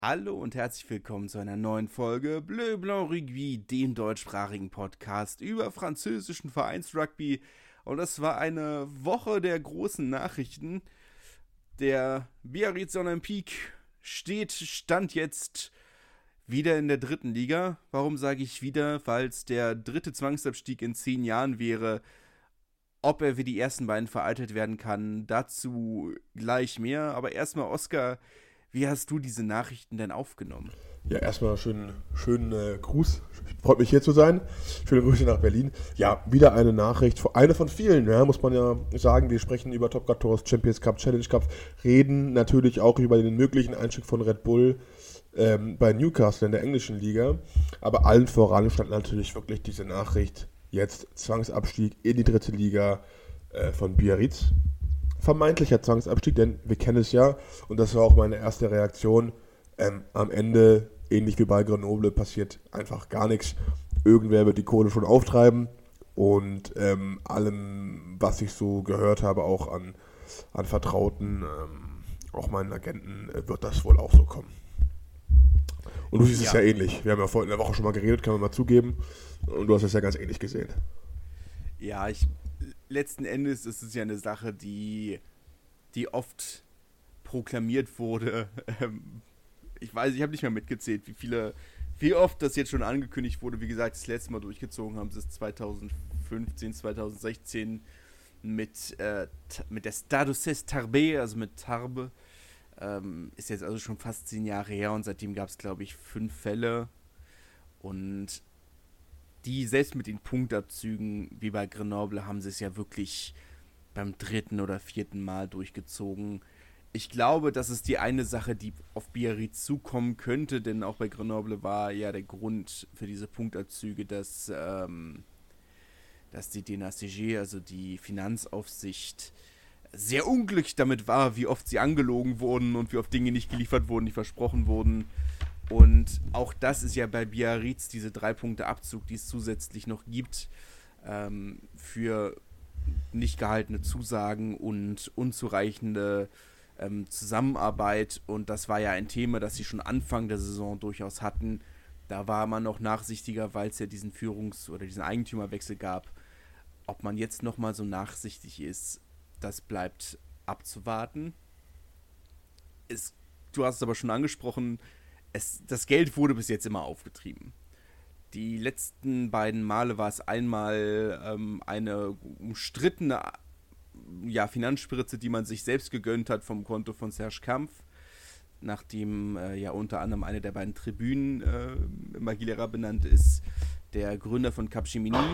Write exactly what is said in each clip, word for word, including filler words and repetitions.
Hallo und herzlich willkommen zu einer neuen Folge Bleu Blanc Rugby, dem deutschsprachigen Podcast über französischen Vereinsrugby. Und das war eine Woche der großen Nachrichten. Der Biarritz Olympique steht, stand jetzt wieder in der dritten Liga. Warum sage ich wieder? Weil es der dritte Zwangsabstieg in zehn Jahren wäre. Ob er wie die ersten beiden veraltet werden kann, dazu gleich mehr. Aber erstmal, Oskar, wie hast du diese Nachrichten denn aufgenommen? Ja, erstmal schönen, schönen äh, Gruß. Freut mich hier zu sein. Schöne Grüße nach Berlin. Ja, wieder eine Nachricht, eine von vielen, ja, muss man ja sagen. Wir sprechen über Top quatorze, Champions Cup, Challenge Cup, reden natürlich auch über den möglichen Einstieg von Red Bull ähm, bei Newcastle in der englischen Liga. Aber allen voran stand natürlich wirklich diese Nachricht, jetzt Zwangsabstieg in die dritte Liga äh, von Biarritz. Vermeintlicher Zwangsabstieg, denn wir kennen es ja, und das war auch meine erste Reaktion, ähm, am Ende, ähnlich wie bei Grenoble, passiert einfach gar nichts. Irgendwer wird die Kohle schon auftreiben und ähm, allem, was ich so gehört habe, auch an, an Vertrauten, ähm, auch meinen Agenten, äh, wird das wohl auch so kommen. Und du siehst ja. es ja ähnlich. Wir haben ja vor in der Woche schon mal geredet, kann man mal zugeben, und du hast es ja ganz ähnlich gesehen. Ja, ich... Letzten Endes ist es ja eine Sache, die, die oft proklamiert wurde. Ich weiß, ich habe nicht mehr mitgezählt, wie viele, wie oft das jetzt schon angekündigt wurde. Wie gesagt, das letzte Mal durchgezogen haben sie es zwanzig fünfzehn, zwanzig sechzehn mit, äh, mit der Stade Tarbes, also mit Tarbes. Ähm, ist jetzt also schon fast zehn Jahre her und seitdem gab es, glaube ich, fünf Fälle. Und die, selbst mit den Punktabzügen wie bei Grenoble, haben sie es ja wirklich beim dritten oder vierten Mal durchgezogen. Ich glaube, das ist die eine Sache, die auf Biarritz zukommen könnte, denn auch bei Grenoble war ja der Grund für diese Punktabzüge, dass, ähm, dass die D N A C G, also die Finanzaufsicht, sehr unglücklich damit war, wie oft sie angelogen wurden und wie oft Dinge nicht geliefert wurden, die versprochen wurden. Und auch das ist ja bei Biarritz, diese drei Punkte Abzug, die es zusätzlich noch gibt, ähm, für nicht gehaltene Zusagen und unzureichende ähm, Zusammenarbeit. Und das war ja ein Thema, das sie schon Anfang der Saison durchaus hatten. Da war man noch nachsichtiger, weil es ja diesen Führungs- oder diesen Eigentümerwechsel gab. Ob man jetzt nochmal so nachsichtig ist, das bleibt abzuwarten. Es, du hast es aber schon angesprochen, Es, das Geld wurde bis jetzt immer aufgetrieben. Die letzten beiden Male war es einmal ähm, eine umstrittene ja, Finanzspritze, die man sich selbst gegönnt hat vom Konto von Serge Kampf, nachdem äh, ja unter anderem eine der beiden Tribünen äh, im Aguilera benannt ist, der Gründer von Capgemini,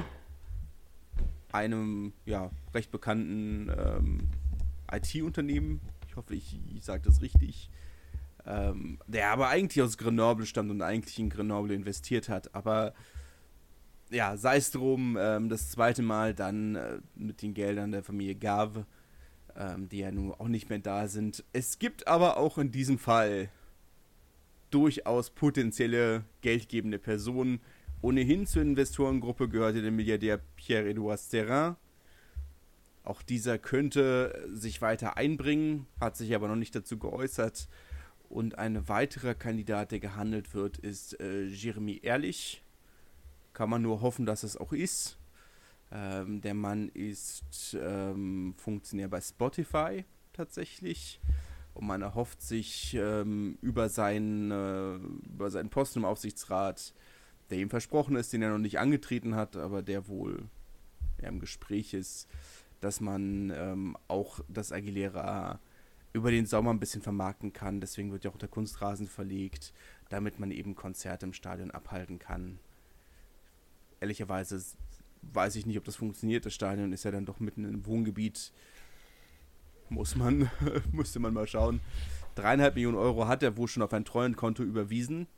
einem ja, recht bekannten ähm, I T-Unternehmen, ich hoffe, ich, ich sage das richtig, Ähm, der aber eigentlich aus Grenoble stammt und eigentlich in Grenoble investiert hat. Aber ja, sei es drum, ähm, das zweite Mal dann äh, mit den Geldern der Familie Gave, ähm, die ja nun auch nicht mehr da sind. Es gibt aber auch in diesem Fall durchaus potenzielle geldgebende Personen. Ohnehin zur Investorengruppe gehörte der Milliardär Pierre-Edouard Sterrin. Auch dieser könnte sich weiter einbringen, hat sich aber noch nicht dazu geäußert. Und ein weiterer Kandidat, der gehandelt wird, ist äh, Jeremy Ehrlich. Kann man nur hoffen, dass es auch ist. Ähm, der Mann ist ähm, Funktionär bei Spotify tatsächlich. Und man erhofft sich ähm, über, seinen, äh, über seinen Posten im Aufsichtsrat, der ihm versprochen ist, den er noch nicht angetreten hat, aber der wohl ja, im Gespräch ist, dass man ähm, auch das Aguilera über den Sommer ein bisschen vermarkten kann. Deswegen wird ja auch der Kunstrasen verlegt, damit man eben Konzerte im Stadion abhalten kann. Ehrlicherweise weiß ich nicht, ob das funktioniert. Das Stadion ist ja dann doch mitten im Wohngebiet. Muss man, müsste man mal schauen. Dreieinhalb Millionen Euro hat er wohl schon auf ein Treuhandkonto überwiesen.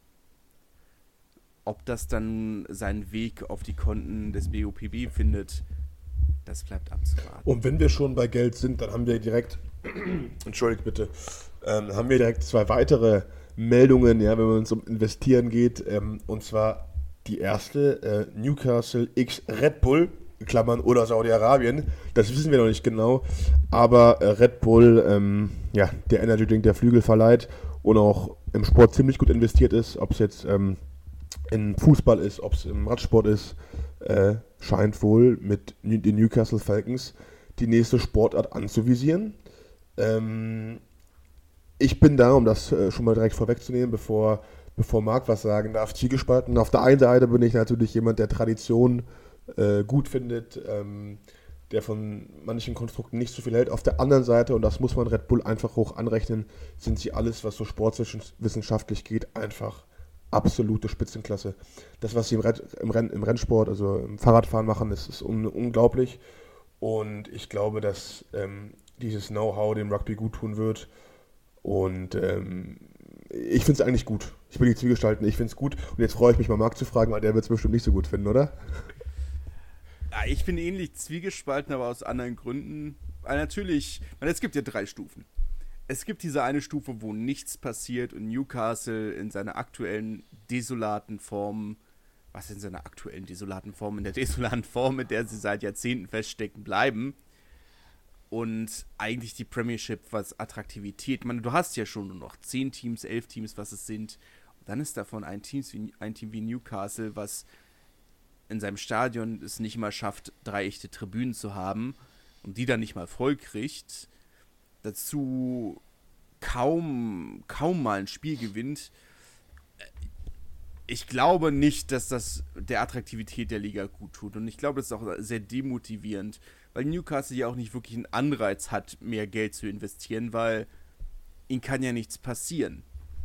Ob das dann seinen Weg auf die Konten des B O P B findet, das bleibt abzuwarten. Und wenn wir schon bei Geld sind, dann haben wir direkt, entschuldigt bitte, ähm, haben wir direkt zwei weitere Meldungen, ja, wenn es um Investieren geht. Ähm, und zwar die erste, äh, Newcastle x Red Bull, Klammern oder Saudi-Arabien. Das wissen wir noch nicht genau. Aber äh, Red Bull, ähm, ja, der Energy Drink der Flügel verleiht und auch im Sport ziemlich gut investiert ist, ob es jetzt ähm, in Fußball ist, ob es im Radsport ist, äh, scheint wohl mit den Newcastle Falcons die nächste Sportart anzuvisieren. Ähm, ich bin da, um das äh, schon mal direkt vorwegzunehmen, bevor, bevor Marc was sagen darf, zwiegespalten. Auf der einen Seite bin ich natürlich jemand, der Tradition äh, gut findet, ähm, der von manchen Konstrukten nicht so viel hält. Auf der anderen Seite, und das muss man Red Bull einfach hoch anrechnen, sind sie alles, was so sportwissenschaftlich geht, einfach absolute Spitzenklasse. Das, was sie im, Rett, im, Renn, im Rennsport, also im Fahrradfahren machen, ist, ist un, unglaublich. Und ich glaube, dass ähm, dieses Know-how dem Rugby gut tun wird. Und ähm, ich finde es eigentlich gut. Ich bin die Zwiegespalten, ich finde es gut. Und jetzt freue ich mich mal, Marc zu fragen, weil der wird es bestimmt nicht so gut finden, oder? Ja, ich bin ähnlich zwiegespalten, aber aus anderen Gründen. Weil natürlich, weil es gibt ja drei Stufen. Es gibt diese eine Stufe, wo nichts passiert und Newcastle in seiner aktuellen desolaten Form, was in seiner aktuellen desolaten Form, in der desolaten Form, in der sie seit Jahrzehnten feststecken, bleiben. Und eigentlich die Premiership, was Attraktivität, ich meine, du hast ja schon nur noch zehn Teams, elf Teams, was es sind. Und dann ist davon ein Team, ein Team wie Newcastle, was in seinem Stadion es nicht mal schafft, drei echte Tribünen zu haben und die dann nicht mal voll kriegt, dazu kaum, kaum mal ein Spiel gewinnt. Ich glaube nicht, dass das der Attraktivität der Liga gut tut. Und ich glaube, das ist auch sehr demotivierend, weil Newcastle ja auch nicht wirklich einen Anreiz hat, mehr Geld zu investieren, weil ihnen kann ja nichts passieren.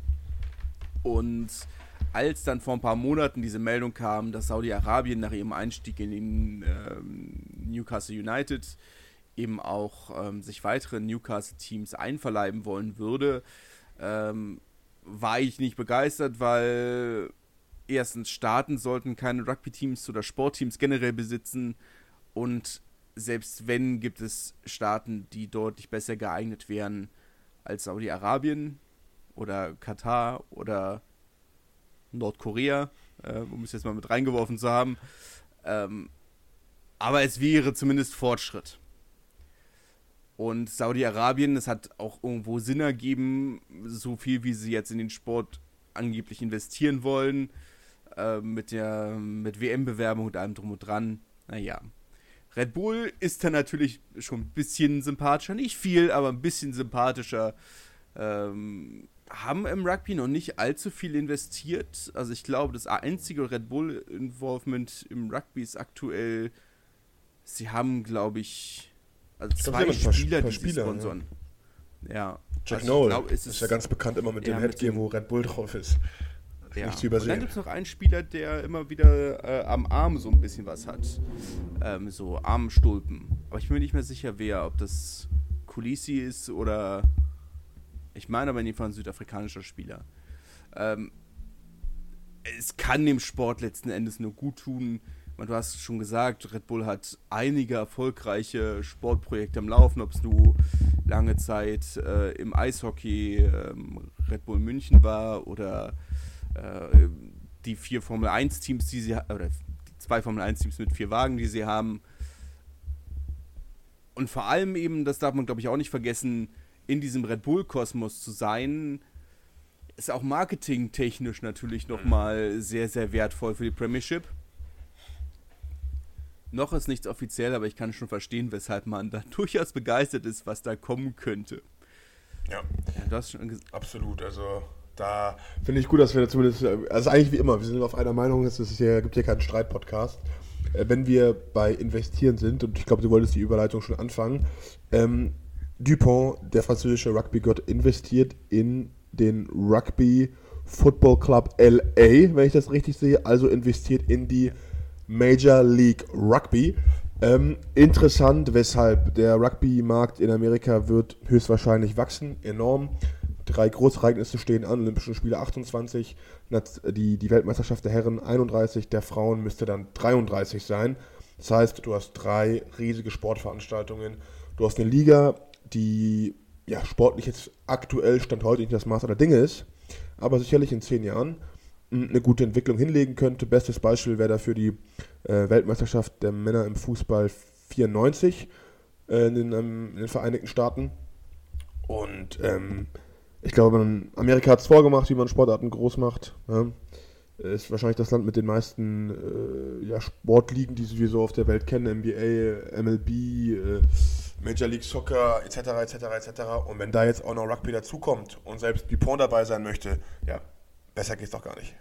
Und als dann vor ein paar Monaten diese Meldung kam, dass Saudi-Arabien nach ihrem Einstieg in den ähm, Newcastle United eben auch ähm, sich weitere Newcastle-Teams einverleiben wollen würde, ähm, war ich nicht begeistert, weil erstens Staaten sollten keine Rugby-Teams oder Sportteams generell besitzen und selbst wenn, gibt es Staaten, die deutlich besser geeignet wären als Saudi-Arabien oder Katar oder Nordkorea, äh, um es jetzt mal mit reingeworfen zu haben. Ähm, aber es wäre zumindest Fortschritt. Und Saudi-Arabien, das hat auch irgendwo Sinn ergeben, so viel wie sie jetzt in den Sport angeblich investieren wollen, äh, mit der mit W M-Bewerbung und allem drum und dran. Naja. Red Bull ist dann natürlich schon ein bisschen sympathischer, nicht viel, aber ein bisschen sympathischer. Ähm, haben im Rugby noch nicht allzu viel investiert. Also ich glaube, das einzige Red Bull-Involvement im Rugby ist aktuell, sie haben, glaube ich, also zwei glaub, Spieler, paar die Spieler, sie sponsern. Ja. ja. Jack also Noel glaub, ist, ist ja ganz bekannt immer mit ja, dem Headgear, wo Red Bull drauf ist. Ja. Nicht zu übersehen. Und dann gibt es noch einen Spieler, der immer wieder äh, am Arm so ein bisschen was hat. Ähm, so Armstulpen. Aber ich bin mir nicht mehr sicher, wer, ob das Kulisi ist oder... Ich meine aber in jedem Fall ein südafrikanischer Spieler. Ähm, es kann dem Sport letzten Endes nur gut tun. Du hast schon gesagt, Red Bull hat einige erfolgreiche Sportprojekte am Laufen, ob es nur lange Zeit äh, im Eishockey ähm, Red Bull München war oder äh, die vier Formel eins Teams, die sie oder die zwei Formel eins Teams mit vier Wagen, die sie haben. Und vor allem eben, das darf man glaube ich auch nicht vergessen, in diesem Red Bull-Kosmos zu sein, ist auch marketingtechnisch natürlich nochmal sehr, sehr wertvoll für die Premiership. Noch ist nichts offiziell, aber ich kann schon verstehen, weshalb man da durchaus begeistert ist, was da kommen könnte. Ja, ja du hast schon ges- absolut. Also da finde ich gut, dass wir zumindest, also eigentlich wie immer, wir sind auf einer Meinung, es ist hier, gibt hier keinen Streit-Podcast. Äh, wenn wir bei Investieren sind, und ich glaube, du wolltest die Überleitung schon anfangen, ähm, Dupont, der französische Rugby-Gott, investiert in den Rugby Football Club L A, wenn ich das richtig sehe, also investiert in die Major League Rugby. Ähm, interessant, weshalb der Rugby-Markt in Amerika wird höchstwahrscheinlich wachsen, enorm. Drei Großereignisse stehen an, Olympische Spiele achtundzwanzig, die, die Weltmeisterschaft der Herren einunddreißig, der Frauen müsste dann dreiunddreißig sein. Das heißt, du hast drei riesige Sportveranstaltungen, du hast eine Liga, die ja sportlich jetzt aktuell Stand heute nicht das Maß aller Dinge ist, aber sicherlich in zehn Jahren eine gute Entwicklung hinlegen könnte. Bestes Beispiel wäre dafür die äh, Weltmeisterschaft der Männer im Fußball vierundneunzig äh, in, den, ähm, in den Vereinigten Staaten. Und ähm, Ich glaube, man, Amerika hat es vorgemacht, wie man Sportarten groß macht. Ja. Ist wahrscheinlich das Land mit den meisten äh, ja, Sportligen, die wir so auf der Welt kennen, N B A, M L B, äh, Major League Soccer, et cetera, et cetera, et cetera. Und wenn da jetzt auch noch Rugby dazukommt und selbst Dupont dabei sein möchte, ja, besser geht's doch gar nicht.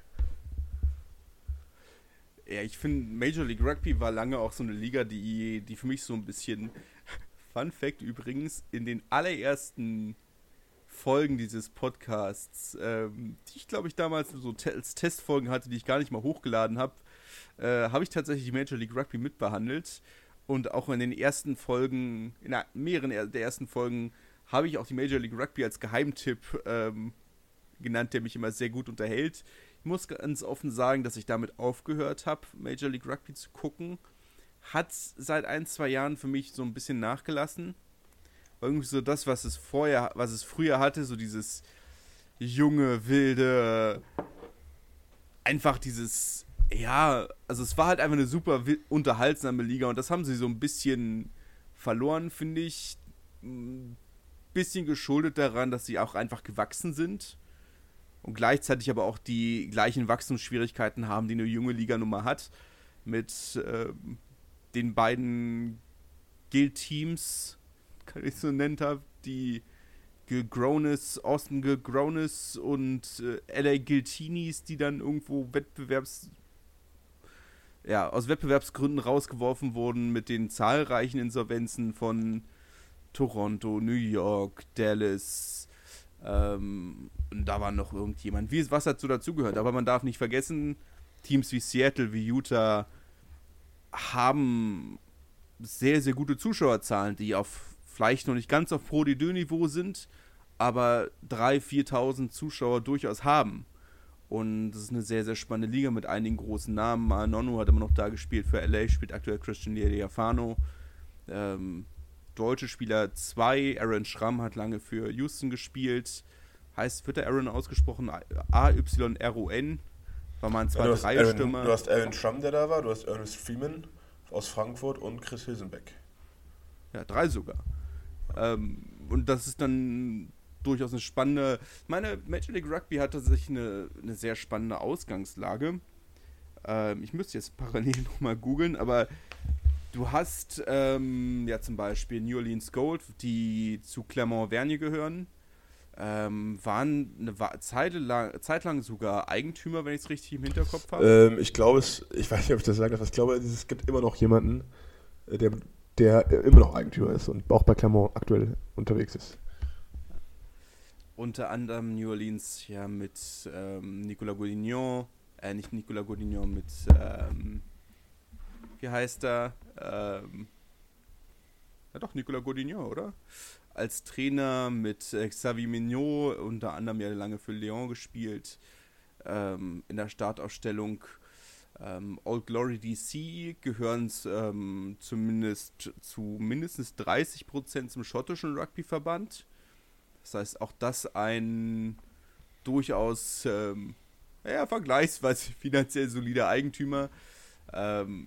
Ja, ich finde, Major League Rugby war lange auch so eine Liga, die, die für mich so ein bisschen, Fun Fact übrigens, in den allerersten Folgen dieses Podcasts, ähm, die ich glaube ich damals so te- als Testfolgen hatte, die ich gar nicht mal hochgeladen habe, äh, habe ich tatsächlich die Major League Rugby mitbehandelt. Und auch in den ersten Folgen, in mehreren der ersten Folgen, habe ich auch die Major League Rugby als Geheimtipp ähm, genannt, der mich immer sehr gut unterhält. Ich muss ganz offen sagen, dass ich damit aufgehört habe, Major League Rugby zu gucken. Hat seit ein, zwei Jahren für mich so ein bisschen nachgelassen. War irgendwie so das, was es vorher, was es früher hatte, so dieses junge, wilde, einfach dieses, ja, also es war halt einfach eine super unterhaltsame Liga und das haben sie so ein bisschen verloren, finde ich. Ein bisschen geschuldet daran, dass sie auch einfach gewachsen sind und gleichzeitig aber auch die gleichen Wachstumsschwierigkeiten haben, die eine junge Liga-Nummer hat, mit äh, den beiden Guild-Teams, kann ich so nennen habe, die Gilgronis, Austin Gilgronis und äh, L A Guiltinis, die dann irgendwo Wettbewerbs ja, aus Wettbewerbsgründen rausgeworfen wurden mit den zahlreichen Insolvenzen von Toronto, New York, Dallas, ähm, und da war noch irgendjemand. Wie, was dazu dazugehört? Aber man darf nicht vergessen, Teams wie Seattle, wie Utah haben sehr, sehr gute Zuschauerzahlen, die auf vielleicht noch nicht ganz auf Pro D deux-Niveau sind, aber dreitausend, viertausend Zuschauer durchaus haben. Und das ist eine sehr, sehr spannende Liga mit einigen großen Namen. Manonu hat immer noch da gespielt für L A, spielt aktuell Christian Lealiafano. Ähm, deutsche Spieler zwei, Aaron Schramm hat lange für Houston gespielt. Heißt, wird der Aaron ausgesprochen? A Y R O N. War mal ein Ja, zweiter Reihe-Stürmer. Du hast Aaron Schramm, der da war, du hast Ernest Freeman aus Frankfurt und Chris Hilsenbeck. Ja, drei sogar. Ähm, und das ist dann durchaus eine spannende... Ich meine, Major League Rugby hat tatsächlich eine, eine sehr spannende Ausgangslage. Ähm, ich müsste jetzt parallel nochmal googeln, aber du hast ähm, ja zum Beispiel New Orleans Gold, die zu Clermont-Ferrand gehören, ähm, waren eine Zeit lang, Zeit lang sogar Eigentümer, wenn ich es richtig im Hinterkopf habe. Ähm, ich glaube es, ich weiß nicht, ob ich das sagen darf, aber ich glaube, es gibt immer noch jemanden, der, der immer noch Eigentümer ist und auch bei Clermont aktuell unterwegs ist. Unter anderem New Orleans ja mit ähm, Nicolas Godignon, äh, nicht Nicolas Godignon, mit, ähm, wie heißt er? Ähm, ja doch, Nicolas Godignon, oder? Als Trainer mit äh, Xavier Mignot, unter anderem ja lange für Lyon gespielt, ähm, in der Startausstellung. Ähm, Old Glory D C gehören ähm, zumindest zu mindestens dreißig Prozent zum schottischen Rugbyverband. Das heißt, auch das ein durchaus ähm, ja, vergleichsweise finanziell solider Eigentümer. Ähm,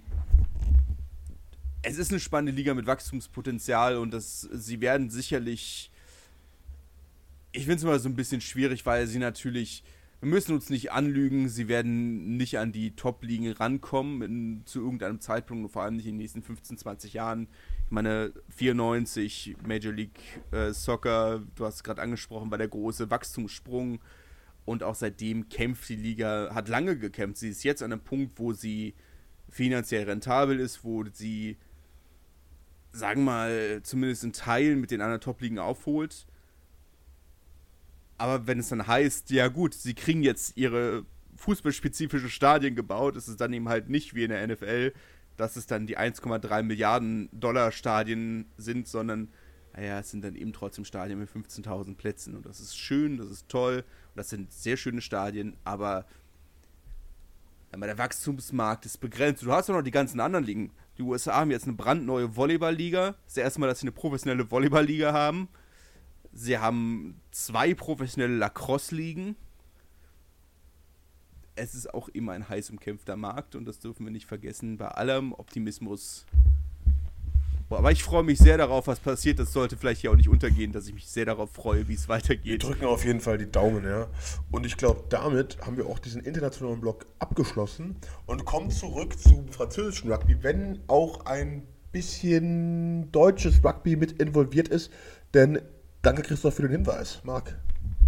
es ist eine spannende Liga mit Wachstumspotenzial und das, sie werden sicherlich, ich finde es immer so ein bisschen schwierig, weil sie natürlich, wir müssen uns nicht anlügen, sie werden nicht an die Top-Ligen rankommen in, zu irgendeinem Zeitpunkt, vor allem nicht in den nächsten fünfzehn, zwanzig Jahren. Ich meine, vierundneunzig, Major League äh, Soccer, du hast es gerade angesprochen, war der große Wachstumssprung und auch seitdem kämpft die Liga, hat lange gekämpft. Sie ist jetzt an einem Punkt, wo sie finanziell rentabel ist, wo sie, sagen wir mal, zumindest in Teilen mit den anderen Top-Ligen aufholt. Aber wenn es dann heißt, ja gut, sie kriegen jetzt ihre fußballspezifischen Stadien gebaut, ist es dann eben halt nicht wie in der N F L, dass es dann die eins Komma drei Milliarden Dollar Stadien sind, sondern naja, es sind dann eben trotzdem Stadien mit fünfzehntausend Plätzen und das ist schön, das ist toll und das sind sehr schöne Stadien, aber der Wachstumsmarkt ist begrenzt. Du hast doch noch die ganzen anderen Ligen. Die U S A haben jetzt eine brandneue Volleyball-Liga. Das ist das erste Mal, dass sie eine professionelle Volleyball-Liga haben. Sie haben zwei professionelle Lacrosse-Ligen. Es ist auch immer ein heiß umkämpfter Markt und das dürfen wir nicht vergessen. Bei allem Optimismus Aber ich freue mich sehr darauf, was passiert. Das sollte vielleicht hier auch nicht untergehen, dass ich mich sehr darauf freue, wie es weitergeht. Wir drücken auf jeden Fall die Daumen, ja. Und ich glaube, damit haben wir auch diesen internationalen Block abgeschlossen und kommen zurück zum französischen Rugby, wenn auch ein bisschen deutsches Rugby mit involviert ist. Denn danke, Christoph, für den Hinweis. Marc.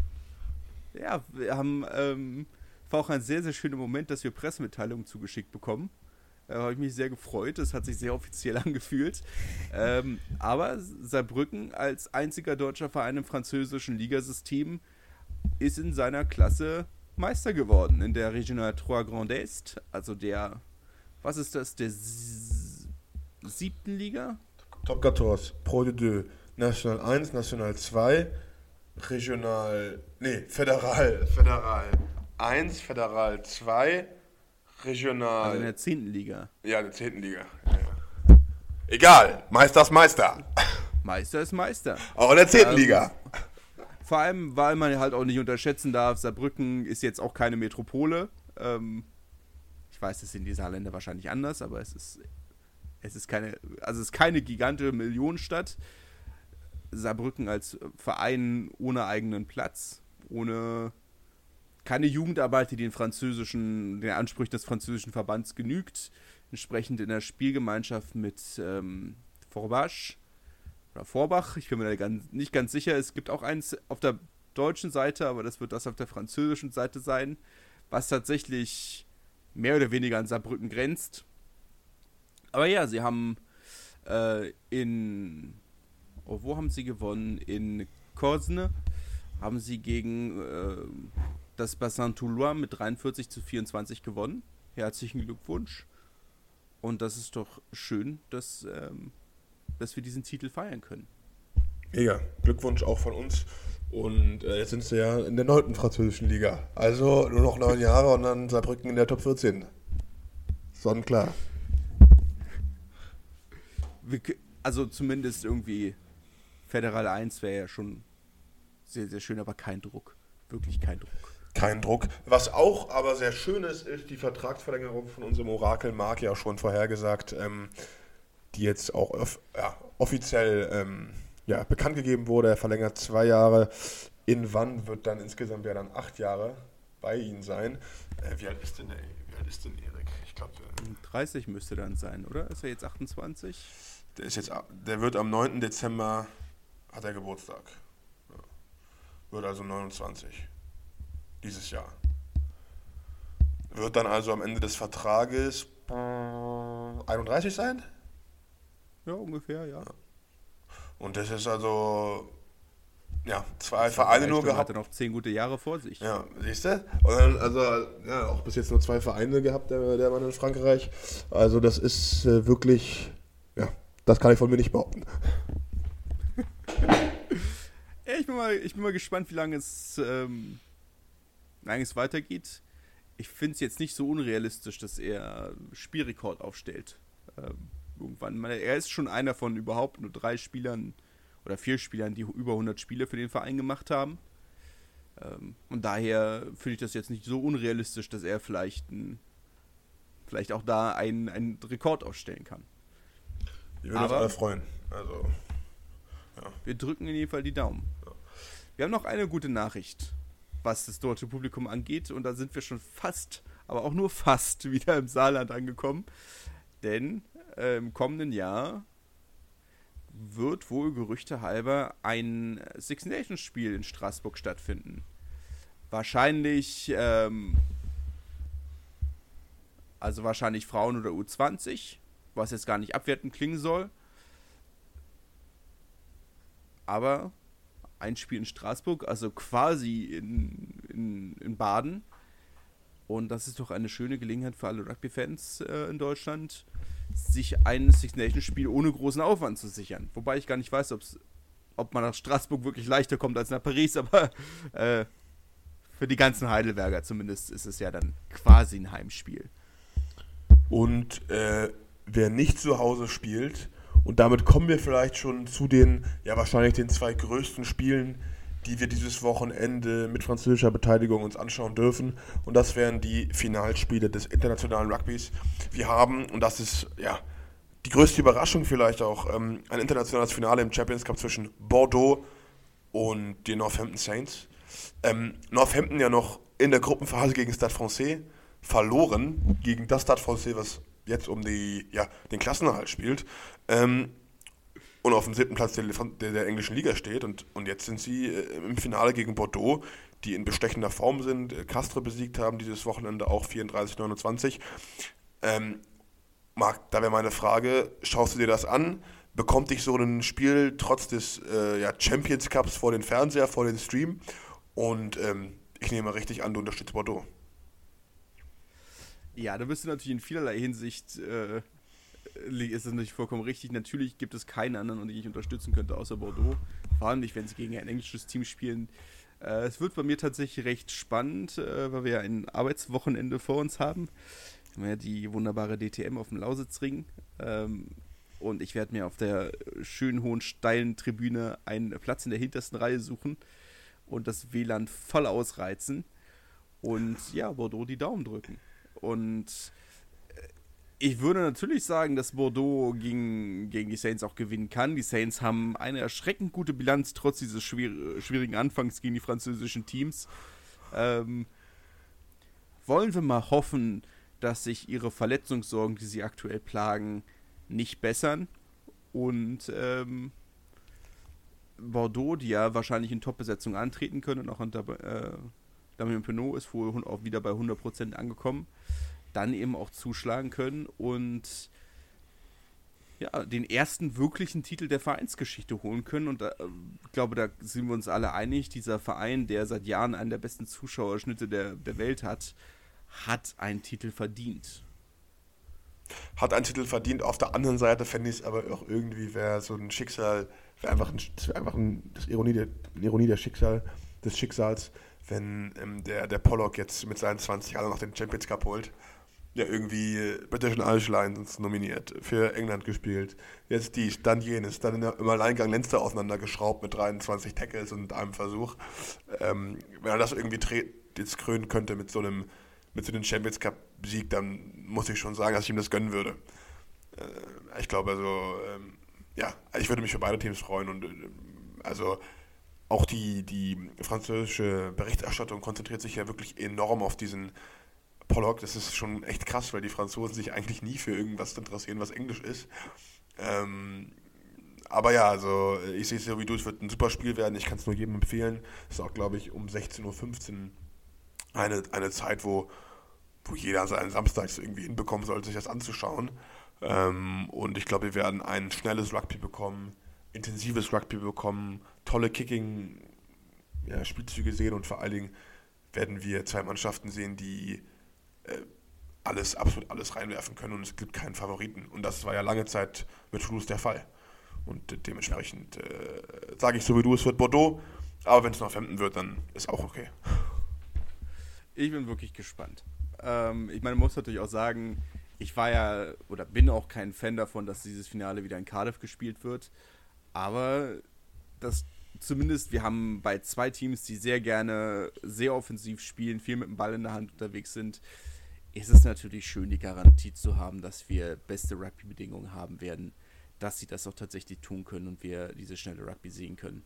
Ja, wir haben, ähm, war auch ein sehr, sehr schöner Moment, dass wir Pressemitteilungen zugeschickt bekommen. Da habe ich mich sehr gefreut, das hat sich sehr offiziell angefühlt. Ähm, aber Saarbrücken als einziger deutscher Verein im französischen Ligasystem ist in seiner Klasse Meister geworden. In der Regional Trois Grand Est, also der, was ist das, der s- siebten Liga? Top quatorze, Pro de deux, National eins, National zwei, Regional, nee, Föderal, Föderal eins, Föderal zwei, Regional... Also in der zehnten Liga. Ja, in der zehnten Liga. Ja, ja. Egal, Meister ist Meister. Meister ist Meister. Auch in der zehnten Ähm, Liga. Vor allem, weil man halt auch nicht unterschätzen darf, Saarbrücken ist jetzt auch keine Metropole. Ähm, ich weiß, das sind die Saarländer wahrscheinlich anders, aber es ist, es ist keine, also es ist keine gigantische Millionenstadt. Saarbrücken als Verein ohne eigenen Platz, ohne keine Jugendarbeit, die den französischen, den Ansprüchen des französischen Verbands genügt. Entsprechend in der Spielgemeinschaft mit ähm, Forbach oder Forbach, ich bin mir da ganz, nicht ganz sicher. Es gibt auch eins auf der deutschen Seite, aber das wird das auf der französischen Seite sein, was tatsächlich mehr oder weniger an Saarbrücken grenzt. Aber ja, sie haben äh, in, oh, wo haben sie gewonnen? In Corsne haben sie gegen äh, das Bassin Toulouse mit dreiundvierzig zu vierundzwanzig gewonnen. Herzlichen Glückwunsch. Und das ist doch schön, dass, ähm, dass wir diesen Titel feiern können. Mega, Glückwunsch auch von uns. Und äh, jetzt sind sie ja in der neunten französischen Liga. Also nur noch neun Jahre und dann Saarbrücken in der Top vierzehn. Sonnenklar. Wir, also zumindest irgendwie Federal eins wäre ja schon sehr, sehr schön, aber kein Druck. Wirklich kein Druck. Kein Druck. Was auch aber sehr schön ist, ist die Vertragsverlängerung von unserem Orakel Marc ja schon vorhergesagt, ähm, die jetzt auch off- ja, offiziell ähm, ja, bekannt gegeben wurde. Er verlängert zwei Jahre. In wann wird dann insgesamt ja dann acht Jahre bei Ihnen sein? Äh, wie alt ist denn der, wie alt ist denn Erik? Ich glaube, dreißig müsste dann sein, oder? Ist er jetzt achtundzwanzig? der ist jetzt, der wird am neunten Dezember hat er Geburtstag. Ja. Wird also neunundzwanzig. Dieses Jahr. Wird dann also am Ende des Vertrages einunddreißig sein? Ja, ungefähr, ja. Und das ist also, ja, zwei Vereine nur gehabt. Hat er noch zehn gute Jahre vor sich. Ja, siehst du? Und dann, also, ja, auch bis jetzt nur zwei Vereine gehabt, der, der Mann in Frankreich. Also, das ist äh, wirklich, ja, das kann ich von mir nicht behaupten. Ja, ich bin mal, ich bin mal gespannt, wie lange es, ähm, wie lange es weitergeht. Ich finde es jetzt nicht so unrealistisch, dass er Spielrekord aufstellt. Ähm, irgendwann. Er ist schon einer von überhaupt nur drei Spielern oder vier Spielern, die über hundert Spiele für den Verein gemacht haben. Ähm, und daher finde ich das jetzt nicht so unrealistisch, dass er vielleicht, ein, vielleicht auch da einen, einen Rekord aufstellen kann. Wir würden uns alle freuen. Also, ja. Wir drücken in jedem Fall die Daumen. Ja. Wir haben noch eine gute Nachricht, was das deutsche Publikum angeht. Und da sind wir schon fast, aber auch nur fast wieder im Saarland angekommen. Denn äh, im kommenden Jahr wird wohl Gerüchte halber ein Six Nations Spiel in Straßburg stattfinden. Wahrscheinlich, ähm, also wahrscheinlich Frauen oder U zwanzig, was jetzt gar nicht abwertend klingen soll. Aber ein Spiel in Straßburg, also quasi in, in, in Baden. Und das ist doch eine schöne Gelegenheit für alle Rugby-Fans äh, in Deutschland, sich ein Six Nations Spiel ohne großen Aufwand zu sichern. Wobei ich gar nicht weiß, ob's, ob man nach Straßburg wirklich leichter kommt als nach Paris, aber äh, für die ganzen Heidelberger zumindest ist es ja dann quasi ein Heimspiel. Und äh, wer nicht zu Hause spielt, und damit kommen wir vielleicht schon zu den, ja wahrscheinlich den zwei größten Spielen, die wir dieses Wochenende mit französischer Beteiligung uns anschauen dürfen. Und das wären die Finalspiele des internationalen Rugbys. Wir haben, und das ist ja die größte Überraschung vielleicht auch, ähm, ein internationales Finale im Champions Cup zwischen Bordeaux und den Northampton Saints. Ähm, Northampton ja noch in der Gruppenphase gegen Stade Francais verloren, gegen das Stade Francais, was jetzt um die, ja, den Klassenerhalt spielt. Ähm, und auf dem siebten Platz der, der, der englischen Liga steht. Und, und jetzt sind sie äh, im Finale gegen Bordeaux, die in bestechender Form sind, äh, Castres besiegt haben dieses Wochenende auch vierunddreißig neunundzwanzig. Ähm, Marc, da wäre meine Frage, schaust du dir das an? Bekommt dich so ein Spiel trotz des äh, ja, Champions Cups vor den Fernseher, vor den Stream? Und ähm, ich nehme richtig an, du unterstützt Bordeaux. Ja, da bist du natürlich in vielerlei Hinsicht, äh, ist das natürlich vollkommen richtig. Natürlich gibt es keinen anderen, den ich unterstützen könnte, außer Bordeaux. Vor allem nicht, wenn sie gegen ein englisches Team spielen. Äh, es wird bei mir tatsächlich recht spannend, äh, weil wir ja ein Arbeitswochenende vor uns haben. Wir haben ja die wunderbare D T M auf dem Lausitzring. Ähm, und ich werde mir auf der schönen, hohen, steilen Tribüne einen Platz in der hintersten Reihe suchen und das W L A N voll ausreizen. Und ja, Bordeaux die Daumen drücken. Und ich würde natürlich sagen, dass Bordeaux gegen, gegen die Saints auch gewinnen kann. Die Saints haben eine erschreckend gute Bilanz, trotz dieses schwier- schwierigen Anfangs gegen die französischen Teams. Ähm, wollen wir mal hoffen, dass sich ihre Verletzungssorgen, die sie aktuell plagen, nicht bessern. Und ähm, Bordeaux, die ja wahrscheinlich in Top-Besetzung antreten können, und auch unter äh, Damien Penaud ist wohl auch wieder bei hundert Prozent angekommen, dann eben auch zuschlagen können und ja, den ersten wirklichen Titel der Vereinsgeschichte holen können. Und äh, ich glaube, da sind wir uns alle einig, dieser Verein, der seit Jahren einen der besten Zuschauerschnitte der, der Welt hat, hat einen Titel verdient. Hat einen Titel verdient. Auf der anderen Seite fände ich es aber auch irgendwie, wäre so ein Schicksal, wäre einfach, ein, das wäre einfach ein, das Ironie der, Ironie der Schicksal, des Schicksals, wenn ähm, der, der Pollock jetzt mit seinen zwanzig Jahren noch den Champions Cup holt. Ja, irgendwie British Irish Lions nominiert, für England gespielt, jetzt dies, dann jenes, dann im Alleingang Leinster auseinandergeschraubt mit dreiundzwanzig Tackles und einem Versuch. Ähm, wenn er das irgendwie tre- jetzt krönen könnte mit so einem mit so einem Champions Cup Sieg, dann muss ich schon sagen, dass ich ihm das gönnen würde. Äh, ich glaube also, ähm, ja, ich würde mich für beide Teams freuen und äh, also auch die, die französische Berichterstattung konzentriert sich ja wirklich enorm auf diesen Pollock. Das ist schon echt krass, weil die Franzosen sich eigentlich nie für irgendwas interessieren, was Englisch ist. Ähm, aber ja, also ich sehe es so wie du, es wird ein super Spiel werden. Ich kann es nur jedem empfehlen. Es ist auch, glaube ich, um sechzehn Uhr fünfzehn eine, eine Zeit, wo, wo jeder seinen Samstag irgendwie hinbekommen sollte, sich das anzuschauen. Ähm, und ich glaube, wir werden ein schnelles Rugby bekommen, intensives Rugby bekommen, tolle Kicking-Spielzüge sehen und vor allen Dingen werden wir zwei Mannschaften sehen, die alles, absolut alles reinwerfen können und es gibt keinen Favoriten. Und das war ja lange Zeit mit Toulouse der Fall. Und dementsprechend äh, sage ich so wie du, es wird Bordeaux, aber wenn es Northampton wird, dann ist auch okay. Ich bin wirklich gespannt. Ähm, ich meine, man muss natürlich auch sagen, ich war ja oder bin auch kein Fan davon, dass dieses Finale wieder in Cardiff gespielt wird. Aber das zumindest, wir haben bei zwei Teams, die sehr gerne sehr offensiv spielen, viel mit dem Ball in der Hand unterwegs sind, ist es natürlich schön, die Garantie zu haben, dass wir beste Rugby-Bedingungen haben werden, dass sie das auch tatsächlich tun können und wir diese schnelle Rugby sehen können.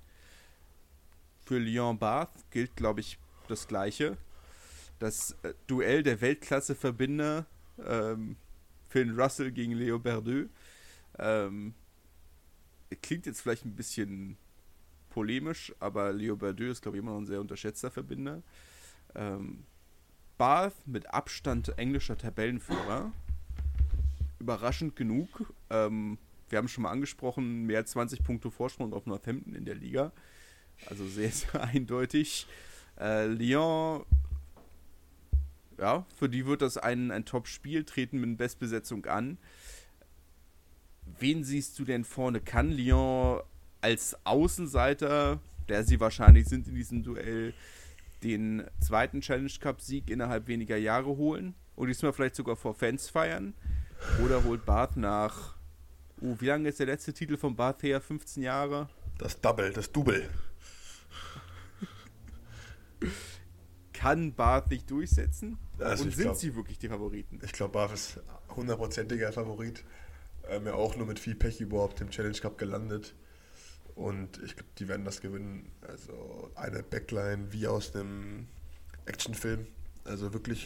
Für Lyon-Bath gilt, glaube ich, das Gleiche. Das äh, Duell der Weltklasse-Verbinder, ähm, Phil Russell gegen Leo Berdeux, ähm, klingt jetzt vielleicht ein bisschen polemisch, aber Leo Berdeux ist, glaube ich, immer noch ein sehr unterschätzter Verbinder. Ähm, Bath mit Abstand englischer Tabellenführer. Überraschend genug. Ähm, wir haben schon mal angesprochen, mehr als zwanzig Punkte Vorsprung auf Northampton in der Liga. Also sehr, sehr eindeutig. Äh, Lyon, ja, für die wird das ein, ein Top-Spiel, treten mit Bestbesetzung an. Wen siehst du denn vorne? Kann Lyon als Außenseiter, der sie wahrscheinlich sind in diesem Duell, den zweiten Challenge Cup Sieg innerhalb weniger Jahre holen und diesmal vielleicht sogar vor Fans feiern? Oder holt Bath nach, oh, wie lange ist der letzte Titel von Bath her? fünfzehn Jahre? Das Double, das Double. Kann Bath nicht durchsetzen? Also und sind glaub, sie wirklich die Favoriten? Ich glaube, Bath ist hundertprozentiger Favorit. Ähm, ja, auch nur mit viel Pech überhaupt im Challenge Cup gelandet. Und ich glaube, die werden das gewinnen. Also eine Backline wie aus einem Actionfilm. Also wirklich.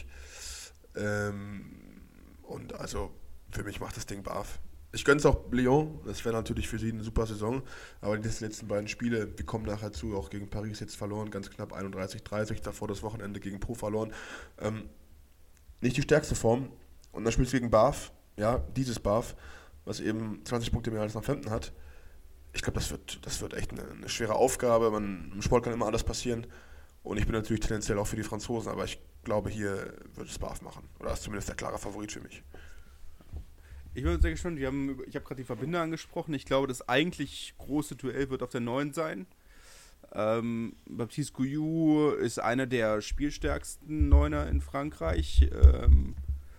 Ähm, und also für mich macht das Ding Barf. Ich gönne es auch Lyon. Das wäre natürlich für sie eine super Saison. Aber die letzten beiden Spiele, wir kommen nachher zu, auch gegen Paris jetzt verloren. Ganz knapp einunddreißig dreißig. Davor das Wochenende gegen Po verloren. Ähm, nicht die stärkste Form. Und dann spielst du gegen Barf. Ja, dieses Barf, was eben zwanzig Punkte mehr als Northampton hat. Ich glaube, das wird, das wird echt eine, eine schwere Aufgabe. Man, im Sport kann immer alles passieren. Und ich bin natürlich tendenziell auch für die Franzosen, aber ich glaube, hier wird es Barf machen. Oder ist zumindest der klare Favorit für mich. Ich bin sehr gespannt. Wir haben, ich habe gerade die Verbinder angesprochen. Ich glaube, das eigentlich große Duell wird auf der neun sein. Ähm, Baptiste Gouillou ist einer der spielstärksten Neuner in Frankreich. Ähm,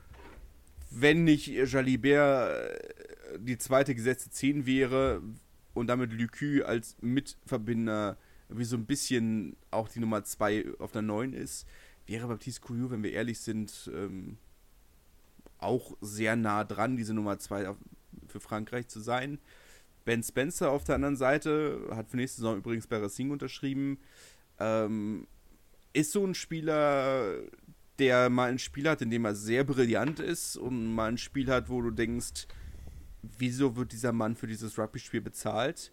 wenn nicht Jalibert die zweite gesetzte zehn wäre und damit Lucu als Mitverbinder wie so ein bisschen auch die Nummer zwei auf der neun ist, wäre Baptiste Gouillou, wenn wir ehrlich sind, ähm, auch sehr nah dran, diese Nummer zwei für Frankreich zu sein. Ben Spencer auf der anderen Seite hat für nächste Saison übrigens bei Racing unterschrieben. Ähm, ist so ein Spieler, der mal ein Spiel hat, in dem er sehr brillant ist und mal ein Spiel hat, wo du denkst, wieso wird dieser Mann für dieses Rugby-Spiel bezahlt?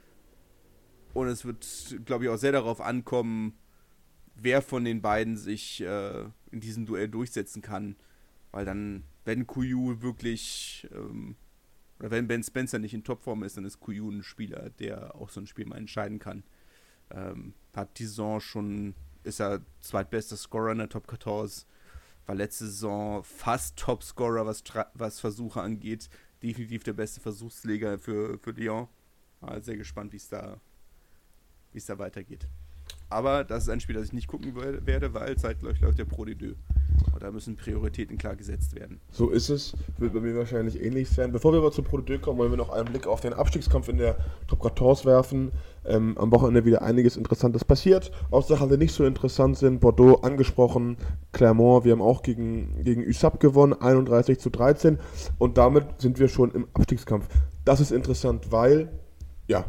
Und es wird, glaube ich, auch sehr darauf ankommen, wer von den beiden sich äh, in diesem Duell durchsetzen kann. Weil dann, wenn Gouillou wirklich, ähm, oder wenn Ben Spencer nicht in Topform ist, dann ist Gouillou ein Spieler, der auch so ein Spiel mal entscheiden kann. Ähm, hat die Saison schon, ist er zweitbester Scorer in der Top vierzehn, war letzte Saison fast Topscorer, was, Tra- was Versuche angeht. Definitiv der beste Versuchsleger für, für Lyon. War sehr gespannt, wie es da, wie es da weitergeht. Aber das ist ein Spiel, das ich nicht gucken werde, weil zeitgleich läuft der Pro D zwei. Und da müssen Prioritäten klar gesetzt werden. So ist es. Wird bei mir wahrscheinlich ähnlich sein. Bevor wir aber zum Pro D zwei kommen, wollen wir noch einen Blick auf den Abstiegskampf in der Top vierzehn werfen. Ähm, am Wochenende wieder einiges Interessantes passiert. Auch Sachen, die nicht so interessant sind. Bordeaux angesprochen, Clermont, wir haben auch gegen, gegen U S A P gewonnen, einunddreißig zu dreizehn. Und damit sind wir schon im Abstiegskampf. Das ist interessant, weil, ja,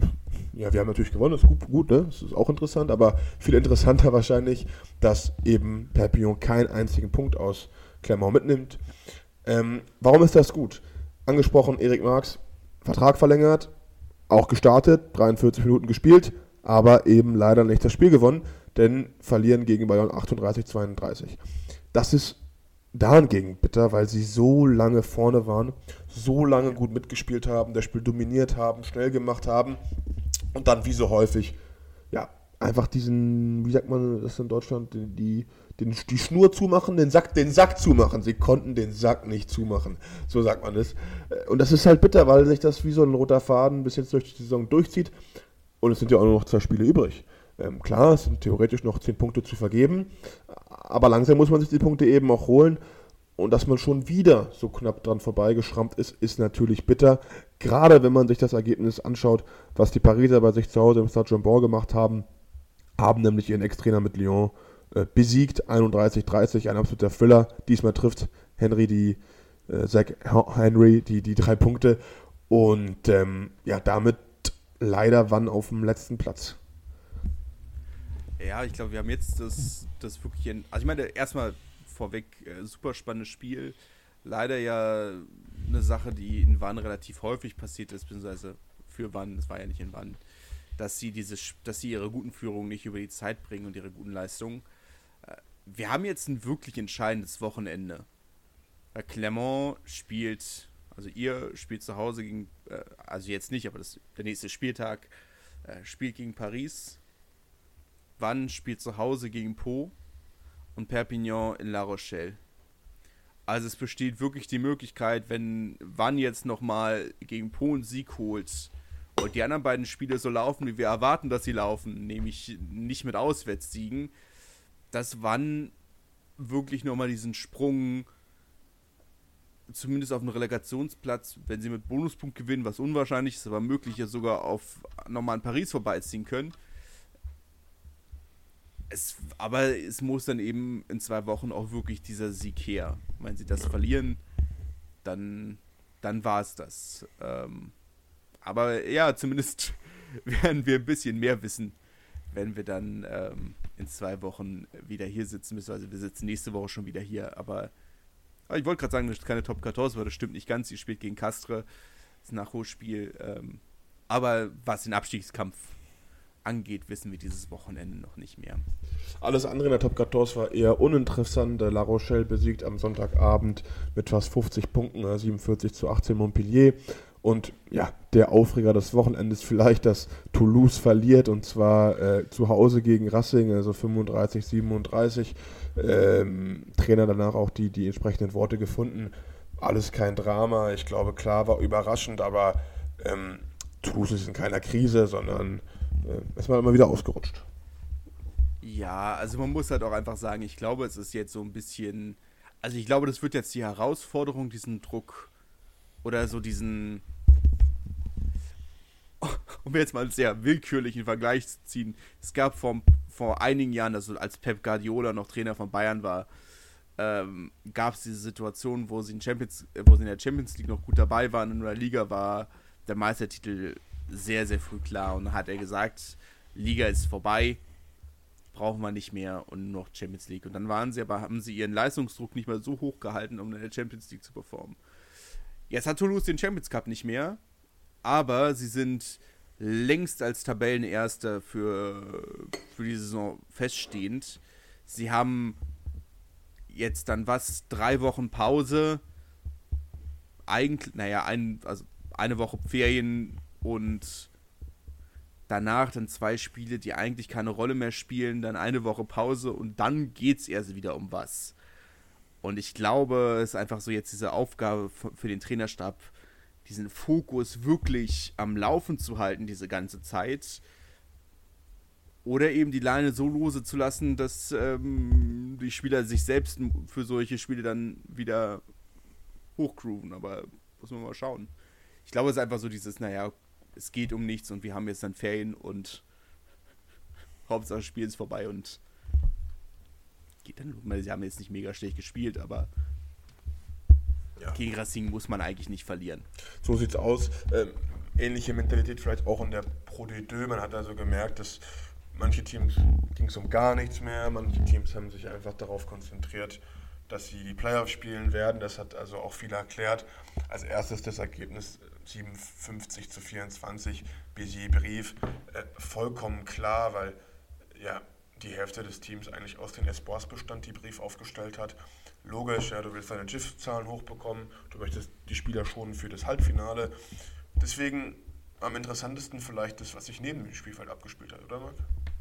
Ja, wir haben natürlich gewonnen, das ist gut, gut, ne? Das ist auch interessant, aber viel interessanter wahrscheinlich, dass eben Perpignan keinen einzigen Punkt aus Clermont mitnimmt. Ähm, warum ist das gut? Angesprochen, Erik Marx, Vertrag verlängert, auch gestartet, dreiundvierzig Minuten gespielt, aber eben leider nicht das Spiel gewonnen, denn verlieren gegen Bayonne achtunddreißig zu zweiunddreißig. Das ist dahingegen bitter, weil sie so lange vorne waren, so lange gut mitgespielt haben, das Spiel dominiert haben, schnell gemacht haben. Und dann, wie so häufig, ja, einfach diesen, wie sagt man das in Deutschland, die, die, den, die Schnur zumachen, den Sack, den Sack zumachen. Sie konnten den Sack nicht zumachen, so sagt man es. Und das ist halt bitter, weil sich das wie so ein roter Faden bis jetzt durch die Saison durchzieht. Und es sind ja auch nur noch zwei Spiele übrig. Ähm, klar, es sind theoretisch noch zehn Punkte zu vergeben, aber langsam muss man sich die Punkte eben auch holen. Und dass man schon wieder so knapp dran vorbeigeschrammt ist, ist natürlich bitter. Gerade wenn man sich das Ergebnis anschaut, was die Pariser bei sich zu Hause im Stade Jean-Bart gemacht haben, haben nämlich ihren Ex-Trainer mit Lyon äh, besiegt, einunddreißig dreißig, ein absoluter Thriller. Diesmal trifft Henry die, äh, Zach Henry die, die drei Punkte und ähm, ja, damit leider wann auf dem letzten Platz. Ja, ich glaube, wir haben jetzt das, das wirklich, in, also ich meine, erstmal vorweg, äh, super spannendes Spiel. Leider ja eine Sache, die in Wann relativ häufig passiert ist, beziehungsweise für Wann, das war ja nicht in Wann, dass sie diese, dass sie ihre guten Führungen nicht über die Zeit bringen und ihre guten Leistungen. Äh, wir haben jetzt ein wirklich entscheidendes Wochenende. Weil Clermont spielt, also ihr spielt zu Hause gegen, äh, also jetzt nicht, aber das, der nächste Spieltag äh, spielt gegen Paris. Wann spielt zu Hause gegen Po und Perpignan in La Rochelle. Also es besteht wirklich die Möglichkeit, wenn Wann jetzt nochmal gegen Po einen Sieg holt und die anderen beiden Spiele so laufen, wie wir erwarten, dass sie laufen, nämlich nicht mit Auswärtssiegen, dass Wann wirklich nochmal diesen Sprung zumindest auf den Relegationsplatz, wenn sie mit Bonuspunkt gewinnen, was unwahrscheinlich ist, aber möglich ist, sogar auf nochmal an Paris vorbeiziehen können. Es, aber es muss dann eben in zwei Wochen auch wirklich dieser Sieg her. Wenn sie das verlieren, dann dann war es das. Ähm, aber ja, zumindest werden wir ein bisschen mehr wissen, wenn wir dann ähm, in zwei Wochen wieder hier sitzen müssen. Also wir sitzen nächste Woche schon wieder hier, aber, aber ich wollte gerade sagen, das ist keine Top vierzehn, aber das stimmt nicht ganz. Ihr spielt gegen Castres, das ist ein Nachholspiel. Ähm, aber was den Abstiegskampf angeht, wissen wir dieses Wochenende noch nicht mehr. Alles andere in der Top vierzehn war eher uninteressant. La Rochelle besiegt am Sonntagabend mit fast fünfzig Punkten, siebenundvierzig zu achtzehn Montpellier. Und ja, der Aufreger des Wochenendes vielleicht, dass Toulouse verliert, und zwar äh, zu Hause gegen Racing, also fünfunddreißig siebenunddreißig. Ähm, Trainer danach auch die, die entsprechenden Worte gefunden. Alles kein Drama. Ich glaube, klar, war überraschend, aber ähm, Toulouse ist in keiner Krise, sondern äh, ist mal immer wieder ausgerutscht. Ja, also man muss halt auch einfach sagen, ich glaube, es ist jetzt so ein bisschen, also ich glaube, das wird jetzt die Herausforderung, diesen Druck oder so diesen, um jetzt mal einen sehr willkürlichen Vergleich zu ziehen, es gab vor, vor einigen Jahren, also als Pep Guardiola noch Trainer von Bayern war, ähm, gab es diese Situation, wo sie, in Champions, wo sie in der Champions League noch gut dabei waren, in der Liga war der Meistertitel sehr, sehr früh klar, und dann hat er gesagt, Liga ist vorbei, brauchen wir nicht mehr und nur noch Champions League. Und dann waren sie aber, haben sie ihren Leistungsdruck nicht mehr so hoch gehalten, um in der Champions League zu performen. Jetzt hat Toulouse den Champions Cup nicht mehr, aber sie sind längst als Tabellenerster für, für die Saison feststehend. Sie haben jetzt dann was, drei Wochen Pause, eigentlich, naja, ein, also eine Woche Ferien und danach dann zwei Spiele, die eigentlich keine Rolle mehr spielen, dann eine Woche Pause und dann geht's erst wieder um was. Und ich glaube, es ist einfach so jetzt diese Aufgabe für den Trainerstab, diesen Fokus wirklich am Laufen zu halten, diese ganze Zeit. Oder eben die Leine so lose zu lassen, dass ähm, die Spieler sich selbst für solche Spiele dann wieder hochgrooven. Aber muss man mal schauen. Ich glaube, es ist einfach so dieses, naja, es geht um nichts und wir haben jetzt dann Ferien und Hauptsache das Spiel ist vorbei und geht dann. Sie haben jetzt nicht mega schlecht gespielt, aber ja, gegen Racing muss man eigentlich nicht verlieren. So sieht's aus. Ähm, ähnliche Mentalität vielleicht auch in der Pro D zwei. Man hat also gemerkt, dass manche Teams ging es um gar nichts mehr. Manche Teams haben sich einfach darauf konzentriert, dass sie die Playoffs spielen werden. Das hat also auch viel erklärt. Als erstes das Ergebnis siebenundfünfzig zu vierundzwanzig, Béziers-Brive, äh, vollkommen klar, weil ja die Hälfte des Teams eigentlich aus den Espoirs bestand, die Brive aufgestellt hat. Logisch, ja, du willst deine G I F-Zahlen hochbekommen, du möchtest die Spieler schonen für das Halbfinale. Deswegen am interessantesten vielleicht das, was sich neben dem Spielfeld abgespielt hat, oder Marc?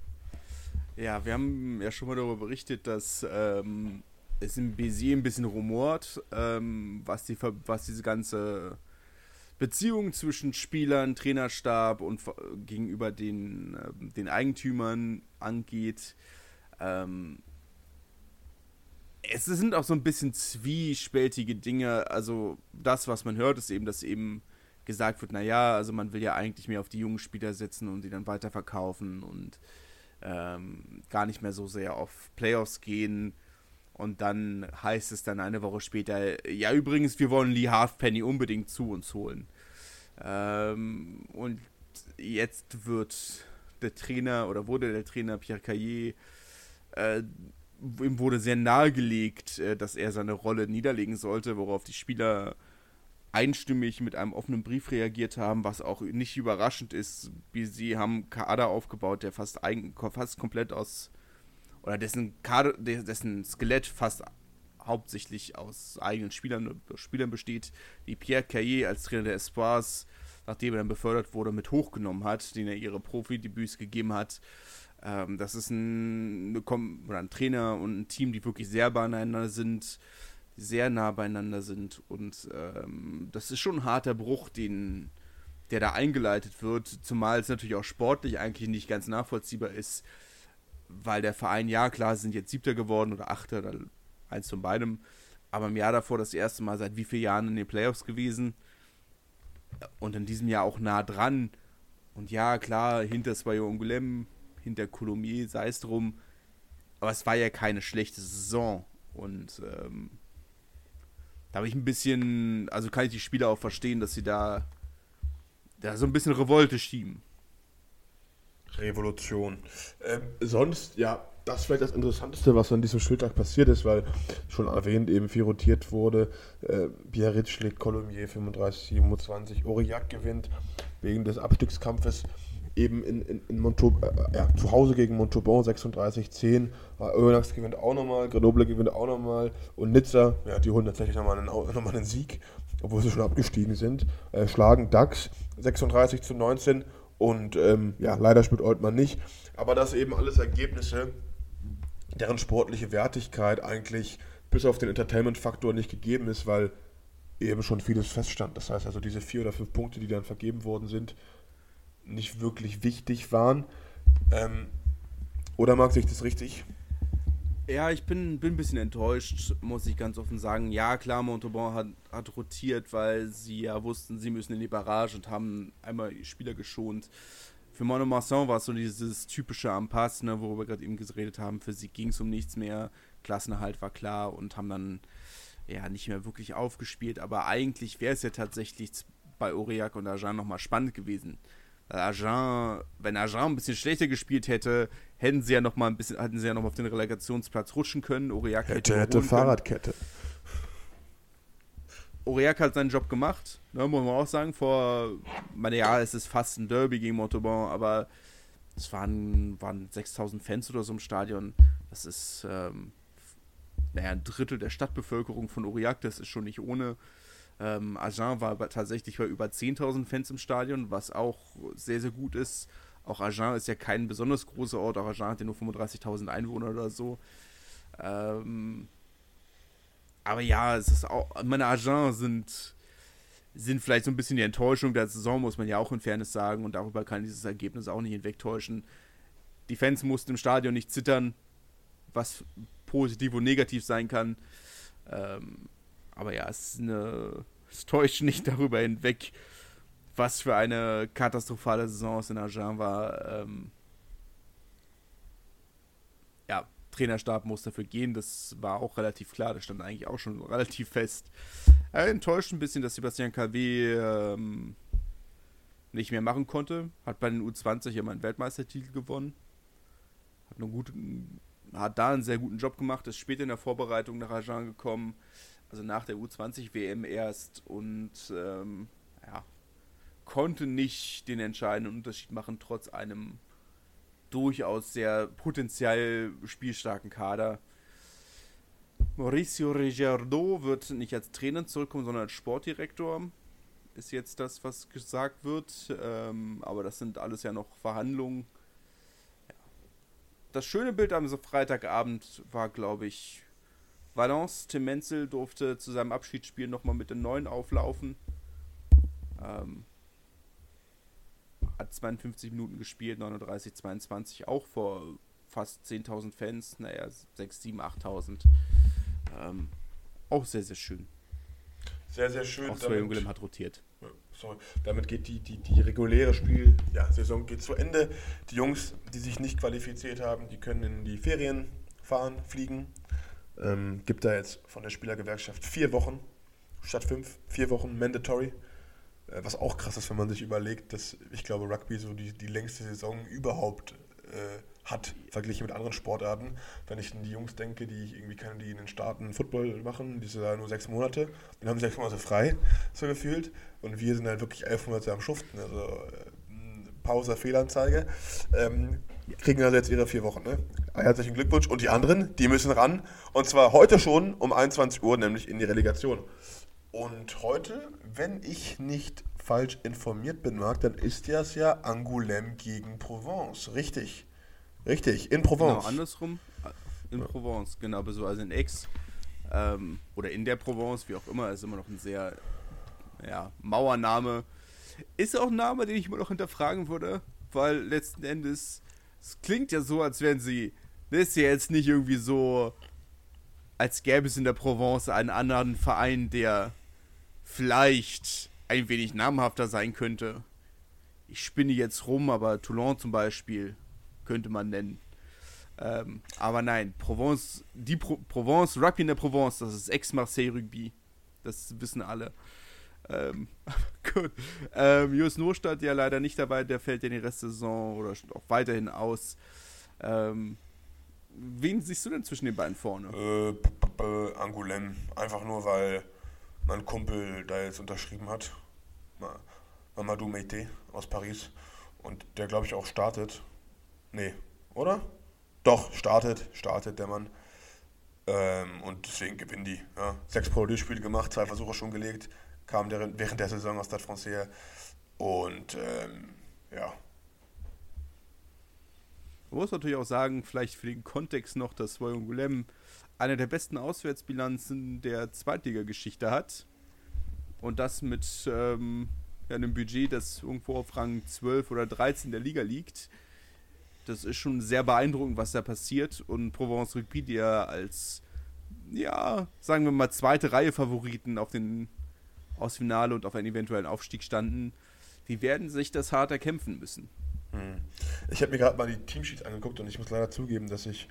Ja, wir haben ja schon mal darüber berichtet, dass ähm, es in Béziers ein bisschen rumort, ähm, was, die, was diese ganze Beziehung zwischen Spielern, Trainerstab und gegenüber den, äh, den Eigentümern angeht. Ähm, es sind auch so ein bisschen zwiespältige Dinge. Also das, was man hört, ist eben, dass eben gesagt wird, naja, also man will ja eigentlich mehr auf die jungen Spieler setzen und die dann weiterverkaufen und ähm, gar nicht mehr so sehr auf Playoffs gehen. Und dann heißt es dann eine Woche später, ja übrigens, wir wollen Lee Halfpenny unbedingt zu uns holen. Ähm, und jetzt wird der Trainer, oder wurde der Trainer Pierre Caillé, äh, ihm wurde sehr nahegelegt, äh, dass er seine Rolle niederlegen sollte, worauf die Spieler einstimmig mit einem offenen Brief reagiert haben, was auch nicht überraschend ist. Sie haben einen Kader aufgebaut, der fast, eigen, fast komplett aus oder dessen Kader, dessen Skelett fast hauptsächlich aus eigenen Spielern, Spielern besteht, die Pierre Caillé als Trainer der Espoirs, nachdem er dann befördert wurde, mit hochgenommen hat, denen er ihre Profidebüts gegeben hat. Ähm, das ist ein, oder ein Trainer und ein Team, die wirklich sehr beieinander sind, sehr nah beieinander sind und ähm, das ist schon ein harter Bruch, den, der da eingeleitet wird, zumal es natürlich auch sportlich eigentlich nicht ganz nachvollziehbar ist, weil der Verein, ja klar, sind jetzt Siebter geworden oder Achter oder eins von beidem, aber im Jahr davor das erste Mal seit wie vielen Jahren in den Playoffs gewesen und in diesem Jahr auch nah dran und ja klar, hinter Soyo Angoulême, hinter Coulommiers, sei es drum, aber es war ja keine schlechte Saison und ähm, da habe ich ein bisschen, also kann ich die Spieler auch verstehen, dass sie da, da so ein bisschen Revolte schieben. Revolution. Ähm, sonst, ja, das ist vielleicht das Interessanteste, was an diesem Spieltag passiert ist, weil schon erwähnt, eben viel rotiert wurde. Äh, Biarritz schlägt Colomiers fünfunddreißig siebenundzwanzig. Aurillac gewinnt wegen des Abstiegskampfes eben in, in, in Montauban, äh, ja, zu Hause gegen Montauban sechsunddreißig zehn. Oyonnax gewinnt auch nochmal, Grenoble gewinnt auch nochmal und Nizza, ja, die holen tatsächlich nochmal einen, noch mal einen Sieg, obwohl sie schon abgestiegen sind, äh, schlagen Dax sechsunddreißig zu neunzehn und ähm, ja, leider spielt Oltmann nicht, aber das eben alles Ergebnisse, deren sportliche Wertigkeit eigentlich bis auf den Entertainment-Faktor nicht gegeben ist, weil eben schon vieles feststand. Das heißt also, diese vier oder fünf Punkte, die dann vergeben worden sind, nicht wirklich wichtig waren. Ähm, oder mag sich das richtig? Ja, ich bin, bin ein bisschen enttäuscht, muss ich ganz offen sagen. Ja, klar, Montauban hat, hat rotiert, weil sie ja wussten, sie müssen in die Barrage und haben einmal die Spieler geschont. Für Monomarsan war es so dieses typische Ampass, ne, worüber wir gerade eben geredet haben. Für sie ging es um nichts mehr. Klassenerhalt war klar und haben dann ja nicht mehr wirklich aufgespielt. Aber eigentlich wäre es ja tatsächlich bei Aurillac und Agen nochmal spannend gewesen. Agen, wenn Agen ein bisschen schlechter gespielt hätte, hätten sie ja noch mal ein bisschen, hätten sie ja noch mal auf den Relegationsplatz rutschen können. Aurillac hätte, hätte Fahrradkette. Aurillac hat seinen Job gemacht, ne, muss man auch sagen. Vor, meine, ja, es ist fast ein Derby gegen Montauban, aber es waren, waren sechstausend Fans oder so im Stadion. Das ist, ähm, naja, ein Drittel der Stadtbevölkerung von Aurillac, das ist schon nicht ohne. Ähm, Agen war aber tatsächlich bei über zehntausend Fans im Stadion, was auch sehr, sehr gut ist. Auch Agen ist ja kein besonders großer Ort, auch Agen hat ja nur fünfunddreißigtausend Einwohner oder so. Ähm, aber ja, es ist auch, meine Agen sind, sind vielleicht so ein bisschen die Enttäuschung der Saison, muss man ja auch in Fairness sagen, und darüber kann dieses Ergebnis auch nicht hinwegtäuschen. Die Fans mussten im Stadion nicht zittern, was positiv und negativ sein kann. Ähm, aber ja, es, ist eine, es täuscht nicht darüber hinweg, was für eine katastrophale Saison es in Agen war. Ähm, ja, Trainerstab muss dafür gehen, das war auch relativ klar, das stand eigentlich auch schon relativ fest. Äh, enttäuscht ein bisschen, dass Sebastian Calvé ähm, nicht mehr machen konnte. Hat bei den U zwanzig immer einen Weltmeistertitel gewonnen. Hat, eine gute, hat da einen sehr guten Job gemacht, ist später in der Vorbereitung nach Agen gekommen, also nach der U zwanzig W M erst und ähm, ja, konnte nicht den entscheidenden Unterschied machen, trotz einem durchaus sehr potenziell spielstarken Kader. Mauricio Regiardo wird nicht als Trainer zurückkommen, sondern als Sportdirektor. Ist jetzt das, was gesagt wird. Ähm, aber das sind alles ja noch Verhandlungen. Ja. Das schöne Bild am Freitagabend war, glaube ich, Valence. Tim Menzel durfte zu seinem Abschiedsspiel nochmal mit den Neuen auflaufen. Ähm, hat zweiundfünfzig Minuten gespielt, neununddreißig zweiundzwanzig, auch vor fast zehntausend Fans, naja, sechs, sieben, achttausend. Ähm, auch sehr, sehr schön. Sehr, sehr schön. Auch Sway Willem hat rotiert. Ja, sorry. Damit geht die, die, die reguläre Spiel, ja, Saison geht zu Ende. Die Jungs, die sich nicht qualifiziert haben, die können in die Ferien fahren, fliegen. Ähm, gibt da jetzt von der Spielergewerkschaft vier Wochen statt fünf, vier Wochen mandatory. Was auch krass ist, wenn man sich überlegt, dass, ich glaube, Rugby so die, die längste Saison überhaupt äh, hat, verglichen mit anderen Sportarten. Wenn ich an die Jungs denke, die irgendwie können, die in den Staaten Football machen, die sind da nur sechs Monate, dann haben sie sechs Monate frei, so gefühlt. Und wir sind halt wirklich elf Monate am Schuften, also äh, Pause, Fehlanzeige. Ähm, kriegen also jetzt ihre vier Wochen, ne? Herzlichen Glückwunsch. Und die anderen, die müssen ran. Und zwar heute schon um einundzwanzig Uhr, nämlich in die Relegation. Und heute, wenn ich nicht falsch informiert bin, Marc, dann ist das ja Angoulême gegen Provence. Richtig. Richtig, in Provence. Genau, andersrum. In ja. Provence, genau, aber so, also in Aix. Ähm, oder in der Provence, wie auch immer, ist immer noch ein sehr, ja, Mauername. Ist auch ein Name, den ich immer noch hinterfragen würde, weil letzten Endes, es klingt ja so, als wären sie, das ist ja jetzt nicht irgendwie so, als gäbe es in der Provence einen anderen Verein, der vielleicht ein wenig namhafter sein könnte. Ich spinne jetzt rum, aber Toulon zum Beispiel könnte man nennen. Ähm, aber nein, Provence, die Pro- Provence, Rugby in der Provence, das ist Aix-Marseille Rugby. Das wissen alle. Ähm, gut. Ähm, Jus Nostadt ja leider nicht dabei, der fällt ja in die Restsaison oder auch weiterhin aus. Ähm, wen siehst du denn zwischen den beiden vorne? Äh, p- p- Angoulême. Einfach nur, weil mein Kumpel da jetzt unterschrieben hat. Ma- Mamadou Meite aus Paris. Und der, glaube ich, auch startet. Nee, oder? Doch, startet. Startet der Mann. Ähm, und deswegen gewinnen die. Ja. Sechs Pro D-Spiele gemacht, zwei Versuche schon gelegt. Kam der, während der Saison aus Stade Français. Und ähm, ja. Man muss natürlich auch sagen, vielleicht für den Kontext noch, dass Angoulême eine der besten Auswärtsbilanzen der Zweitligageschichte hat. Und das mit ähm, ja, einem Budget, das irgendwo auf Rang zwölf oder dreizehn der Liga liegt. Das ist schon sehr beeindruckend, was da passiert. Und Provence Rugby, die ja als, ja, sagen wir mal, zweite Reihe Favoriten auf den Ausfinale und auf einen eventuellen Aufstieg standen, die werden sich das hart erkämpfen müssen. Ich habe mir gerade mal die Teamsheets angeguckt und ich muss leider zugeben, dass ich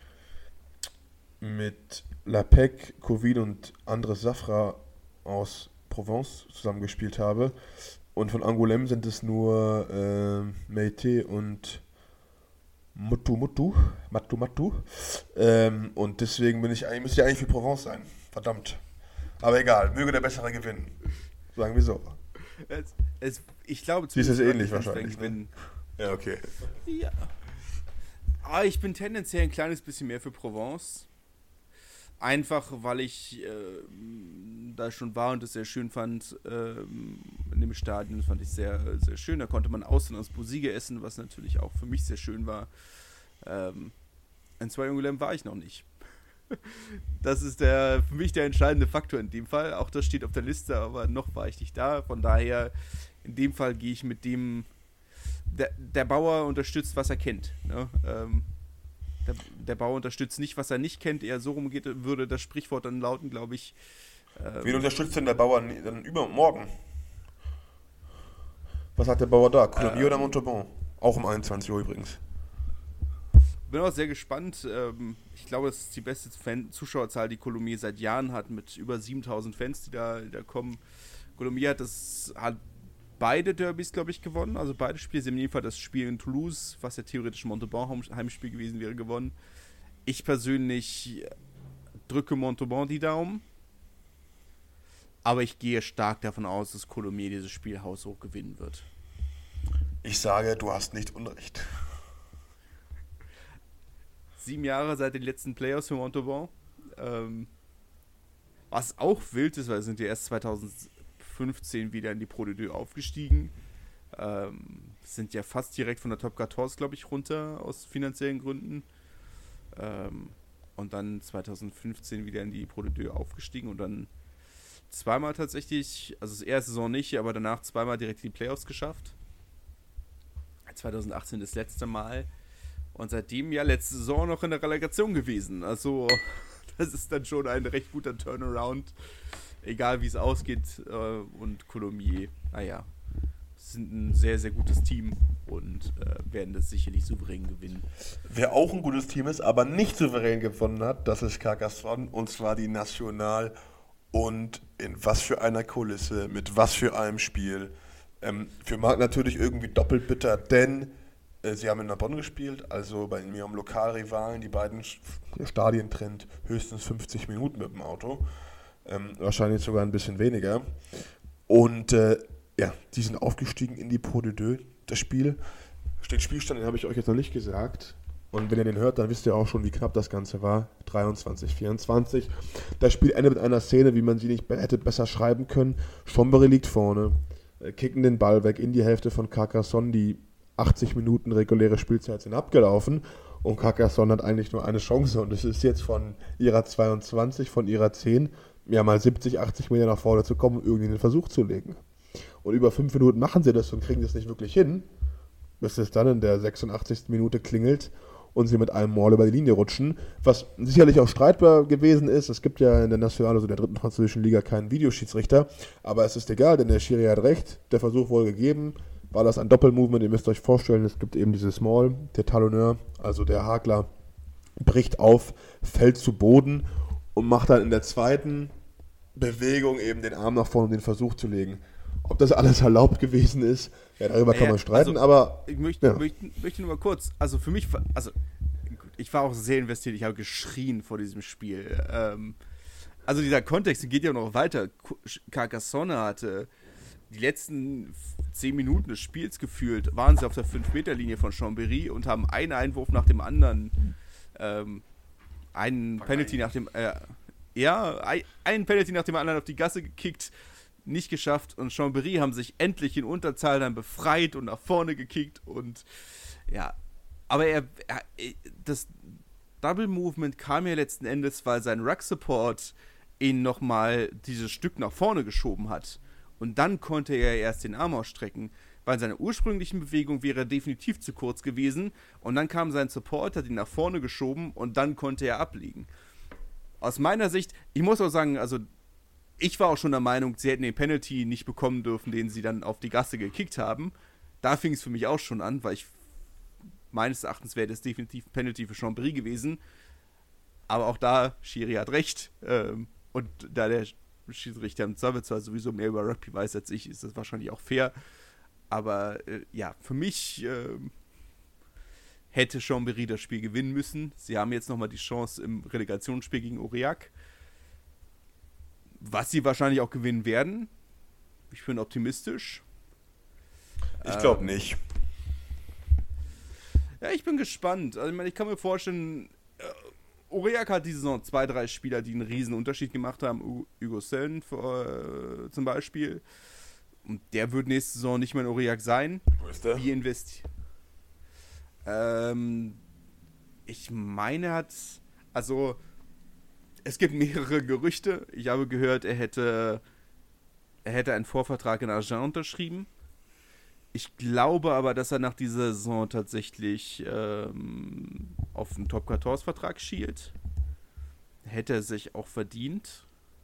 mit Lapec, Covid und Andres Safra aus Provence zusammengespielt habe. Und von Angoulême sind es nur äh, Meite und Mutu Mutu, Matu Matu. Ähm, und deswegen bin ich, müsste ich eigentlich für Provence sein. Verdammt. Aber egal, möge der Bessere gewinnen. Sagen wir so. Es, es, ich glaube, Sie ist es ähnlich wenn wahrscheinlich. Wenn, Ne? Ja, okay. ja. Aber ich bin tendenziell ein kleines bisschen mehr für Provence. Einfach, weil ich äh, da schon war und es sehr schön fand äh, in dem Stadion. Das fand ich sehr, sehr schön. Da konnte man außen aus Busige essen, was natürlich auch für mich sehr schön war. Ähm, in Angoulême war ich noch nicht. Das ist der für mich der entscheidende Faktor in dem Fall. Auch das steht auf der Liste, aber noch war ich nicht da. Von daher, in dem Fall gehe ich mit dem... Der, der Bauer unterstützt, was er kennt. Ne? Ähm, der, der Bauer unterstützt nicht, was er nicht kennt. Eher so rum geht, würde das Sprichwort dann lauten, glaube ich. Ähm, Wen unterstützt denn der Bauer dann übermorgen? Was hat der Bauer da? Coulommiers ähm, oder Montauban? Auch um einundzwanzig Uhr übrigens. Bin auch sehr gespannt. Ähm, ich glaube, es ist die beste Fan- Zuschauerzahl, die Coulommiers seit Jahren hat, mit über siebentausend Fans, die da, die da kommen. Coulommiers hat das hat beide Derbys, glaube ich, gewonnen. Also beide Spiele. Sie haben in jedem Fall das Spiel in Toulouse, was ja theoretisch Montauban Heimspiel gewesen wäre, gewonnen. Ich persönlich drücke Montauban die Daumen. Aber ich gehe stark davon aus, dass Coulommiers dieses Spiel haushoch gewinnen wird. Ich sage, du hast nicht Unrecht. Sieben Jahre seit den letzten Playoffs für Montauban. Ähm, was auch wild ist, weil sie sind ja erst zweitausendfünfzehn wieder in die Pro D deux aufgestiegen. Ähm, sind ja fast direkt von der Top vierzehn, glaube ich, runter aus finanziellen Gründen. Ähm, und dann zweitausendfünfzehn wieder in die Pro D deux aufgestiegen und dann zweimal tatsächlich, also das erste Saison nicht, aber danach zweimal direkt in die Playoffs geschafft. zweitausendachtzehn das letzte Mal. Und seitdem ja letzte Saison noch in der Relegation gewesen. Also das ist dann schon ein recht guter Turnaround. Egal wie es ausgeht. Und Coulommiers, naja, sind ein sehr, sehr gutes Team und äh, werden das sicherlich souverän gewinnen. Wer auch ein gutes Team ist, aber nicht souverän gewonnen hat, das ist Carcassonne, und zwar die National. Und in was für einer Kulisse, mit was für einem Spiel. Ähm, für Marc natürlich irgendwie doppelt bitter, denn äh, sie haben in Narbonne gespielt, also bei ihrem Lokalrivalen. Die beiden Stadien trennt höchstens fünfzig Minuten mit dem Auto. Ähm, wahrscheinlich sogar ein bisschen weniger. Und äh, ja, die sind aufgestiegen in die Pro D deux. Das Spiel, den Spielstand, den habe ich euch jetzt noch nicht gesagt. Und wenn ihr den hört, dann wisst ihr auch schon, wie knapp das Ganze war. dreiundzwanzig vierundzwanzig. Das Spiel endet mit einer Szene, wie man sie nicht hätte besser schreiben können. Chambéry liegt vorne, kicken den Ball weg in die Hälfte von Carcassonne. Die achtzig Minuten reguläre Spielzeit sind abgelaufen. Und Carcassonne hat eigentlich nur eine Chance. Und es ist jetzt von ihrer zweiundzwanzig, von ihrer zehn, ja mal siebzig, achtzig Meter nach vorne zu kommen, um irgendwie einen Versuch zu legen. Und über fünf Minuten machen sie das und kriegen das nicht wirklich hin, bis es dann in der sechsundachtzigsten Minute klingelt und sie mit einem Maul über die Linie rutschen, was sicherlich auch streitbar gewesen ist. Es gibt ja in der National, also der dritten französischen Liga, keinen Videoschiedsrichter, aber es ist egal, denn der Schiri hat recht, der Versuch wurde gegeben, war das ein Doppelmovement, ihr müsst euch vorstellen, es gibt eben dieses Maul, der Talonneur, also der Hakler, bricht auf, fällt zu Boden und macht dann in der zweiten Bewegung eben den Arm nach vorne und den Versuch zu legen. Ob das alles erlaubt gewesen ist, ja, darüber kann Ja, man streiten, also, aber Ich möchte, ja. möchte, möchte nur mal kurz, also für mich, also gut, ich war auch sehr investiert, ich habe geschrien vor diesem Spiel. Ähm, also dieser Kontext geht ja noch weiter. Carcassonne hatte die letzten zehn Minuten des Spiels gefühlt, waren sie auf der fünf Meter Linie von Chambéry und haben einen Einwurf nach dem anderen, ähm, einen Penalty nach dem, äh, ja, ein, einen Penalty nach dem anderen auf die Gasse gekickt, nicht geschafft, und Chambéry haben sich endlich in Unterzahl dann befreit und nach vorne gekickt und ja, aber er, er das Double Movement kam ja letzten Endes, weil sein Ruck Support ihn nochmal dieses Stück nach vorne geschoben hat und dann konnte er erst den Arm ausstrecken, weil in seiner ursprünglichen Bewegung wäre er definitiv zu kurz gewesen und dann kam sein Support, hat ihn nach vorne geschoben und dann konnte er ablegen. Aus meiner Sicht, ich muss auch sagen, also ich war auch schon der Meinung, sie hätten den Penalty nicht bekommen dürfen, den sie dann auf die Gasse gekickt haben. Da fing es für mich auch schon an, weil ich meines Erachtens wäre das definitiv ein Penalty für Chambéry gewesen. Aber auch da, Schiri hat recht. Ähm, und da der Schiedsrichter im Zweifelsfall sowieso mehr über Rugby weiß als ich, ist das wahrscheinlich auch fair. Aber äh, ja, für mich äh, hätte Chambéry das Spiel gewinnen müssen. Sie haben jetzt nochmal die Chance im Relegationsspiel gegen Aurillac. Was sie wahrscheinlich auch gewinnen werden. Ich bin optimistisch. Ich glaube ähm, nicht. Ja, ich bin gespannt. Also ich meine, ich kann mir vorstellen, äh, Aurillac hat diese Saison zwei, drei Spieler, die einen riesen Unterschied gemacht haben. U- Hugo Sellen äh, zum Beispiel. Und der wird nächste Saison nicht mehr in Aurillac sein. Wo ist der? Wie investi- ähm, ich meine, er hat, also es gibt mehrere Gerüchte. Ich habe gehört, er hätte, er hätte einen Vorvertrag in Agen unterschrieben. Ich glaube aber, dass er nach dieser Saison tatsächlich ähm, auf einen Top vierzehn Vertrag schielt. Hätte er sich auch verdient.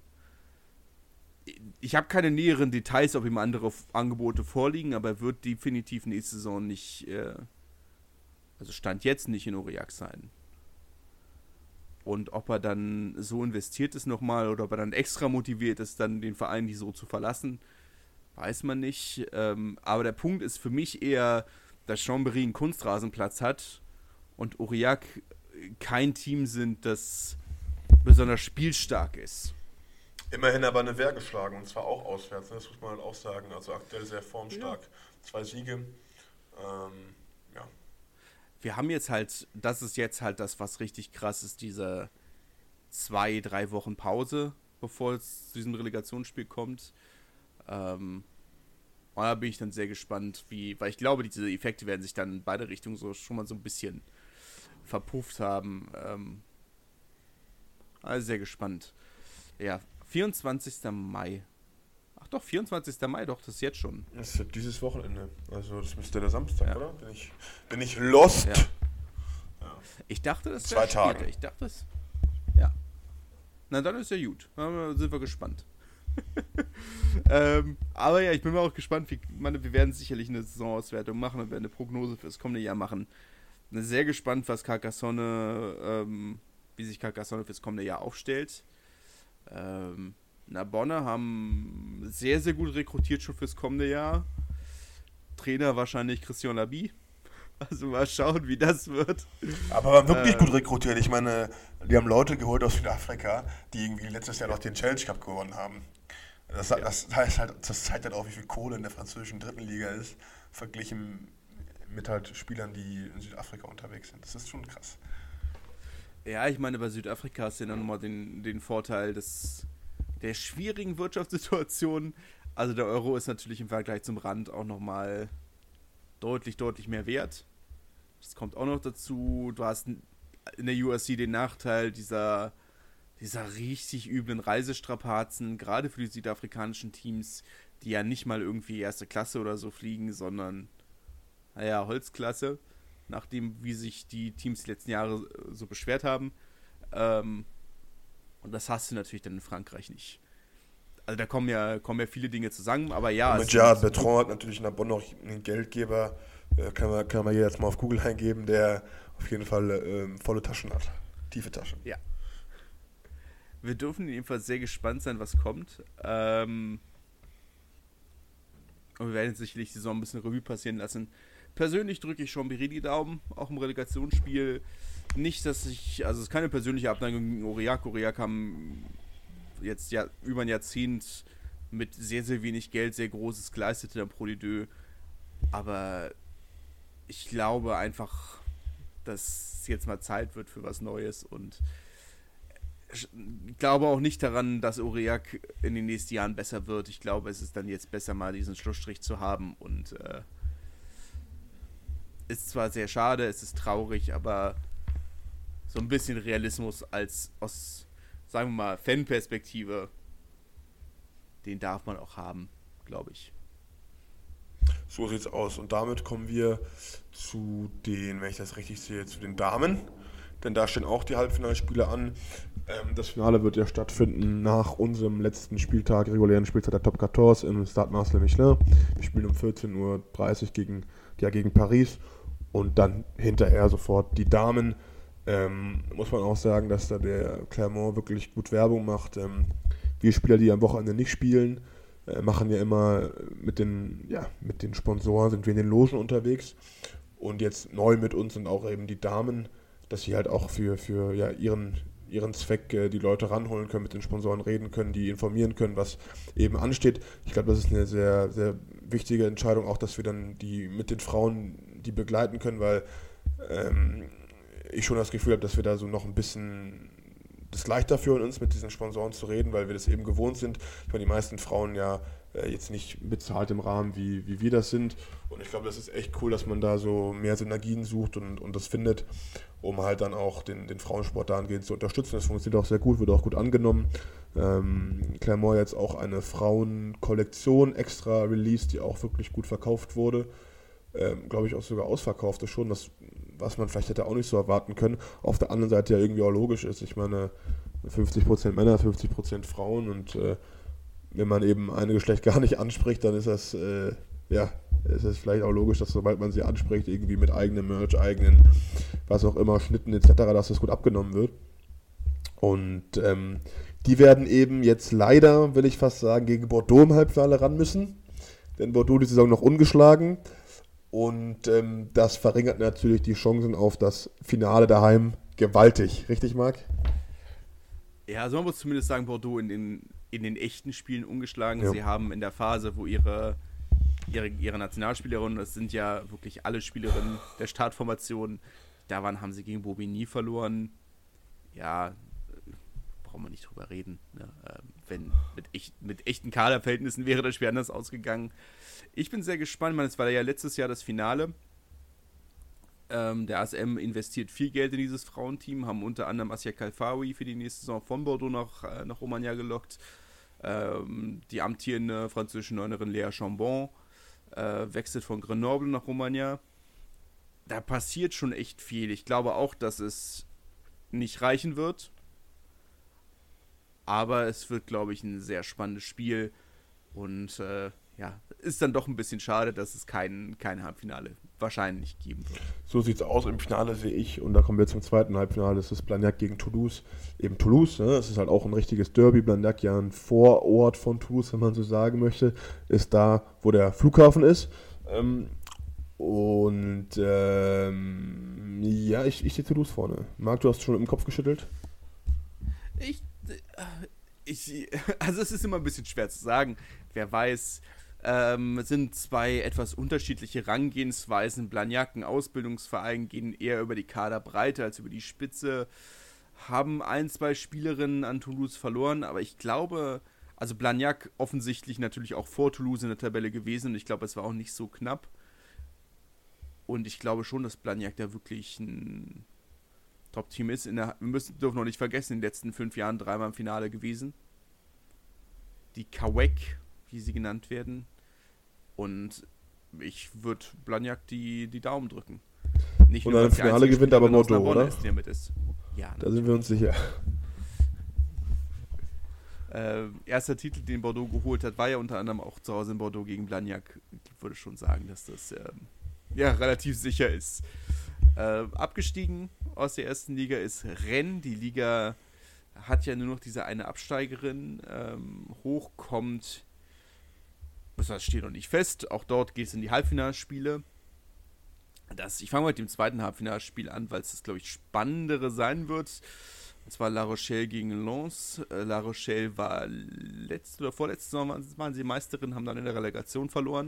Ich habe keine näheren Details, ob ihm andere F- Angebote vorliegen, aber er wird definitiv nächste Saison nicht, äh, also Stand jetzt nicht in Aurillac sein. Und ob er dann so investiert ist nochmal oder ob er dann extra motiviert ist, dann den Verein nicht so zu verlassen, weiß man nicht. Ähm, aber der Punkt ist für mich eher, dass Chambéry einen Kunstrasenplatz hat und Aurillac kein Team sind, das besonders spielstark ist. Immerhin aber eine Wehr geschlagen, und zwar auch auswärts, ne? Das muss man halt auch sagen. Also aktuell sehr formstark. Ja. Zwei Siege. Ähm, ja. Wir haben jetzt halt, das ist jetzt halt das, was richtig krass ist, diese zwei, drei Wochen Pause, bevor es zu diesem Relegationsspiel kommt. Ähm, und da bin ich dann sehr gespannt, wie, weil ich glaube, diese Effekte werden sich dann in beide Richtungen so schon mal so ein bisschen verpufft haben. Ähm, also sehr gespannt. Ja, vierundzwanzigster Mai. Ach doch, vierundzwanzigster Mai, doch, das ist jetzt schon. Das ist ja dieses Wochenende. Also das müsste der Samstag, Ja. oder? Bin ich, bin ich lost? Ja. Ja. Ich dachte, das Zwei wäre Tage. später. Ich dachte es. Ja. Na, dann ist ja gut. Dann sind wir gespannt. ähm, aber ja, ich bin mal auch gespannt. Wie, ich meine, wir werden sicherlich eine Saisonauswertung machen und werden eine Prognose für das kommende Jahr machen. Bin sehr gespannt, was Carcassonne, ähm, wie sich Carcassonne für das kommende Jahr aufstellt. Ähm, Narbonne haben sehr, sehr gut rekrutiert schon fürs kommende Jahr. Trainer wahrscheinlich Christian Labie. Also mal schauen, wie das wird. Aber waren wirklich äh, gut rekrutiert. Ich meine, die haben Leute geholt aus Südafrika, die irgendwie letztes Jahr noch den Challenge Cup gewonnen haben. Das, Ja. das, heißt halt, das zeigt halt auch, wie viel Kohle in der französischen dritten Liga ist, verglichen mit halt Spielern, die in Südafrika unterwegs sind. Das ist schon krass. Ja, ich meine, bei Südafrika hast du ja dann nochmal den, den Vorteil des, der schwierigen Wirtschaftssituation. Also der Euro ist natürlich im Vergleich zum Rand auch nochmal deutlich, deutlich mehr wert. Das kommt auch noch dazu. Du hast in der U S C den Nachteil dieser, dieser richtig üblen Reisestrapazen, gerade für die südafrikanischen Teams, die ja nicht mal irgendwie erste Klasse oder so fliegen, sondern, naja, Holzklasse. Nachdem, wie sich die Teams die letzten Jahre so beschwert haben. Ähm, und das hast du natürlich dann in Frankreich nicht. Also da kommen ja, kommen ja viele Dinge zusammen, aber ja. Und mit Gerard Bertrand hat natürlich in der Bonn noch einen Geldgeber, äh, kann man, kann man jetzt mal auf Google eingeben, der auf jeden Fall äh, volle Taschen hat. Tiefe Taschen. Ja. wir dürfen jedenfalls sehr gespannt sein, was kommt. Ähm, und wir werden jetzt sicherlich die Saison ein bisschen Revue passieren lassen. Persönlich drücke ich Chambéry die Daumen, auch im Relegationsspiel. Nicht, dass ich, also es ist keine persönliche Abneigung gegen Aurillac. Aurillac haben jetzt ja über ein Jahrzehnt mit sehr, sehr wenig Geld sehr Großes geleistet in der Pro D deux. Aber ich glaube einfach, dass es jetzt mal Zeit wird für was Neues und ich glaube auch nicht daran, dass Aurillac in den nächsten Jahren besser wird. Ich glaube, es ist dann jetzt besser, mal diesen Schlussstrich zu haben und äh, ist zwar sehr schade, es ist traurig, aber so ein bisschen Realismus als aus, sagen wir mal, Fanperspektive, den darf man auch haben, glaube ich. So sieht's aus. Und damit kommen wir zu den, wenn ich das richtig sehe, zu den Damen. Denn da stehen auch die Halbfinalspiele an. Ähm, das Finale wird ja stattfinden nach unserem letzten Spieltag, regulären Spieltag der Top vierzehn im Stade Marcel Michelin. Wir spielen um vierzehn Uhr dreißig gegen, ja, gegen Paris. Und dann hinterher sofort die Damen. Ähm, muss man auch sagen, dass da der Clermont wirklich gut Werbung macht. Ähm, wir Spieler, die am Wochenende nicht spielen, äh, machen ja immer mit den, ja, mit den Sponsoren, sind wir in den Logen unterwegs. Und jetzt neu mit uns sind auch eben die Damen, dass sie halt auch für, für ja, ihren, ihren Zweck äh, die Leute ranholen können, mit den Sponsoren reden können, die informieren können, was eben ansteht. Ich glaube, das ist eine sehr, sehr wichtige Entscheidung, auch dass wir dann die mit den Frauen die begleiten können, weil ähm, ich schon das Gefühl habe, dass wir da so noch ein bisschen das leichter für uns, mit diesen Sponsoren zu reden, weil wir das eben gewohnt sind. Ich meine, die meisten Frauen ja äh, jetzt nicht bezahlt im Rahmen, wie, wie wir das sind. Und ich glaube, das ist echt cool, dass man da so mehr Synergien sucht und, und das findet, um halt dann auch den, den Frauensport dahingehend zu unterstützen. Das funktioniert auch sehr gut, wird auch gut angenommen. Ähm, Clermont jetzt auch eine Frauenkollektion extra released, die auch wirklich gut verkauft wurde. Ähm, glaube ich auch sogar ausverkauft ist schon, das, was man vielleicht hätte auch nicht so erwarten können. Auf der anderen Seite ja irgendwie auch logisch ist. Ich meine, fünfzig Prozent Männer, fünfzig Prozent Frauen und äh, wenn man eben ein Geschlecht gar nicht anspricht, dann ist das, äh, ja, ist es vielleicht auch logisch, dass sobald man sie anspricht, irgendwie mit eigenem Merch, eigenen, was auch immer, Schnitten et cetera, dass das gut abgenommen wird. Und ähm, die werden eben jetzt leider, will ich fast sagen, gegen Bordeaux im Halbfinale ran müssen. Denn Bordeaux die Saison noch ungeschlagen. Und ähm, das verringert natürlich die Chancen auf das Finale daheim gewaltig. Richtig, Marc? Ja, also man muss zumindest sagen, Bordeaux in den, in den echten Spielen ungeschlagen. Ja. Sie haben in der Phase, wo ihre, ihre, ihre Nationalspielerinnen, das sind ja wirklich alle Spielerinnen der Startformation, da waren, haben sie gegen Bobigny verloren. Ja, brauchen wir nicht drüber reden. Ne? Wenn mit, echt, mit echten Kaderverhältnissen wäre das Spiel anders ausgegangen. Ich bin sehr gespannt, ich meine, es war ja letztes Jahr das Finale. Ähm, der A S M investiert viel Geld in dieses Frauenteam, haben unter anderem Assia Kalfaoui für die nächste Saison von Bordeaux nach, äh, nach Romagna gelockt. Ähm, die amtierende französische Neunerin Léa Chambon äh, wechselt von Grenoble nach Romagna. Da passiert schon echt viel. Ich glaube auch, dass es nicht reichen wird. Aber es wird, glaube ich, ein sehr spannendes Spiel. Und äh, ja, ist dann doch ein bisschen schade, dass es kein, kein Halbfinale wahrscheinlich geben wird. So sieht es aus. Im Finale sehe ich, und da kommen wir zum zweiten Halbfinale, das ist Blagnac gegen Toulouse. Eben Toulouse, ne? Das ist halt auch ein richtiges Derby. Blagnac ja ein Vorort von Toulouse, wenn man so sagen möchte, ist da, wo der Flughafen ist. Ähm, und ähm, ja, ich, ich sehe Toulouse vorne. Marc, du hast schon im Kopf geschüttelt? Ich, ich, also es ist immer ein bisschen schwer zu sagen. Wer weiß, ähm, es sind zwei etwas unterschiedliche Herangehensweisen. Blagnac, ein Ausbildungsverein, gehen eher über die Kaderbreite als über die Spitze. Haben ein, zwei Spielerinnen an Toulouse verloren, aber ich glaube, also Blagnac offensichtlich natürlich auch vor Toulouse in der Tabelle gewesen und ich glaube, es war auch nicht so knapp. Und ich glaube schon, dass Blagnac da wirklich ein Top-Team ist. In der, wir müssen, dürfen noch nicht vergessen, in den letzten fünf Jahren dreimal im Finale gewesen. Die Kawek, wie sie genannt werden. Und ich würde Blagnac die, die Daumen drücken. Nicht und nur, dann im Finale gewinnt aber Bordeaux, oder? Ist, der mit ist. Ja, da sind wir uns sicher. Äh, erster Titel, den Bordeaux geholt hat, war ja unter anderem auch zu Hause in Bordeaux gegen Blagnac. Ich würde schon sagen, dass das ähm, ja, relativ sicher ist. Äh, abgestiegen aus der ersten Liga ist Rennes, die Liga hat ja nur noch diese eine Absteigerin. Ähm, hoch kommt, das steht noch nicht fest, auch dort geht es in die Halbfinalspiele. Das, ich fange mit dem zweiten Halbfinalspiel an, weil es das, glaube ich, spannendere sein wird. Und zwar La Rochelle gegen Lens. Äh, La Rochelle war letzte oder vorletzte Saison waren, waren sie Meisterin, haben dann in der Relegation verloren.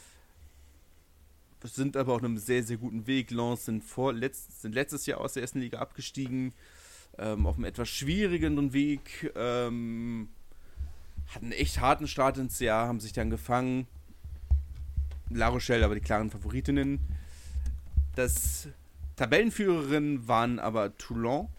Sind aber auf einem sehr, sehr guten Weg. Lens sind, vorletzt, sind letztes Jahr aus der ersten Liga abgestiegen. Ähm, auf einem etwas schwierigeren Weg. Ähm, hatten einen echt harten Start ins Jahr, haben sich dann gefangen. La Rochelle aber die klaren Favoritinnen. Das Tabellenführerin waren aber Toulon,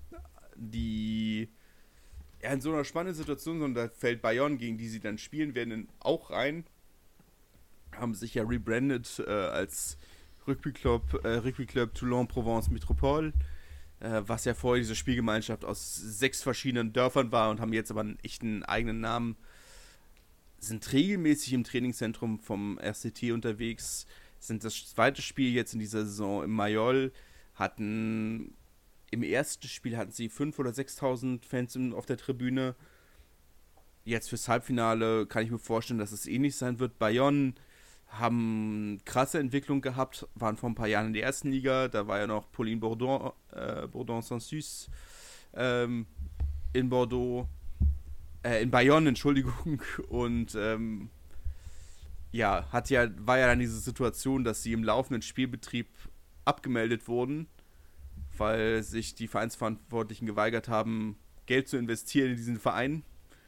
die ja, in so einer spannenden Situation sind. Da fällt Bayonne, gegen die sie dann spielen werden, auch rein. Haben sich ja rebrandet äh, als Rugby-Club, äh, Rugby-Club Toulon-Provence Métropole, äh, was ja vorher diese Spielgemeinschaft aus sechs verschiedenen Dörfern war und haben jetzt aber einen echten eigenen Namen. Sind regelmäßig im Trainingszentrum vom R C T unterwegs. Sind das zweite Spiel jetzt in dieser Saison im Mayol, hatten im ersten Spiel hatten sie fünftausend oder sechstausend Fans auf der Tribüne. Jetzt fürs Halbfinale kann ich mir vorstellen, dass es ähnlich sein wird. Bayonne haben krasse Entwicklung gehabt, waren vor ein paar Jahren in der ersten Liga, da war ja noch Pauline Bourdon, äh, Bourdon-Sansus ähm, in Bordeaux, äh, in Bayonne, Entschuldigung, und ähm, ja, hat ja, war ja dann diese Situation, dass sie im laufenden Spielbetrieb abgemeldet wurden, weil sich die Vereinsverantwortlichen geweigert haben, Geld zu investieren in diesen Verein.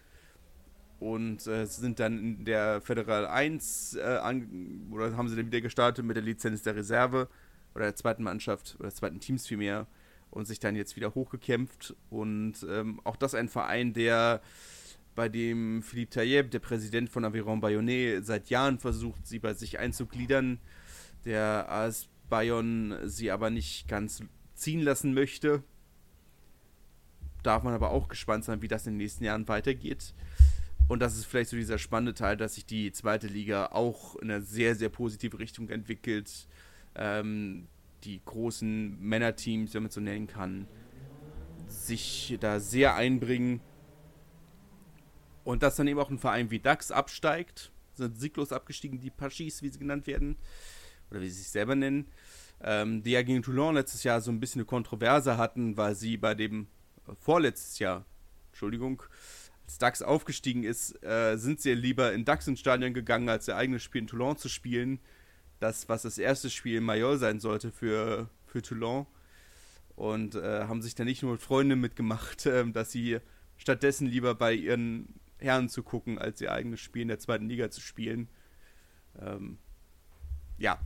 Und äh, sind dann in der Federal eins, äh, an, oder haben sie dann wieder gestartet mit der Lizenz der Reserve, oder der zweiten Mannschaft, oder des zweiten Teams vielmehr, und sich dann jetzt wieder hochgekämpft. Und ähm, auch das ein Verein, der bei dem Philippe Tailleb, der Präsident von Aviron Bayonnais, seit Jahren versucht, sie bei sich einzugliedern. Der A S Bayonne sie aber nicht ganz ziehen lassen möchte. Darf man aber auch gespannt sein, wie das in den nächsten Jahren weitergeht. Und das ist vielleicht so dieser spannende Teil, dass sich die zweite Liga auch in einer sehr, sehr positive Richtung entwickelt. Ähm, die großen Männerteams, wenn man es so nennen kann, sich da sehr einbringen. Und dass dann eben auch ein Verein wie Dax absteigt, sind sieglos abgestiegen, die Pachis, wie sie genannt werden, oder wie sie sich selber nennen, ähm, die ja gegen Toulon letztes Jahr so ein bisschen eine Kontroverse hatten, weil sie bei dem äh, vorletztes Jahr, Entschuldigung, als Dax aufgestiegen ist, äh, sind sie lieber in Dax ins Stadion gegangen, als ihr eigenes Spiel in Toulon zu spielen. Das, was das erste Spiel in Mayol sein sollte für, für Toulon. Und äh, haben sich dann nicht nur mit Freunden mitgemacht, äh, dass sie stattdessen lieber bei ihren Herren zu gucken, als ihr eigenes Spiel in der zweiten Liga zu spielen. Ähm, ja.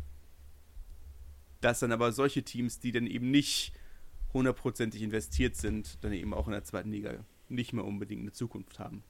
Dass dann aber solche Teams, die dann eben nicht hundertprozentig investiert sind, dann eben auch in der zweiten Liga nicht mehr unbedingt eine Zukunft haben.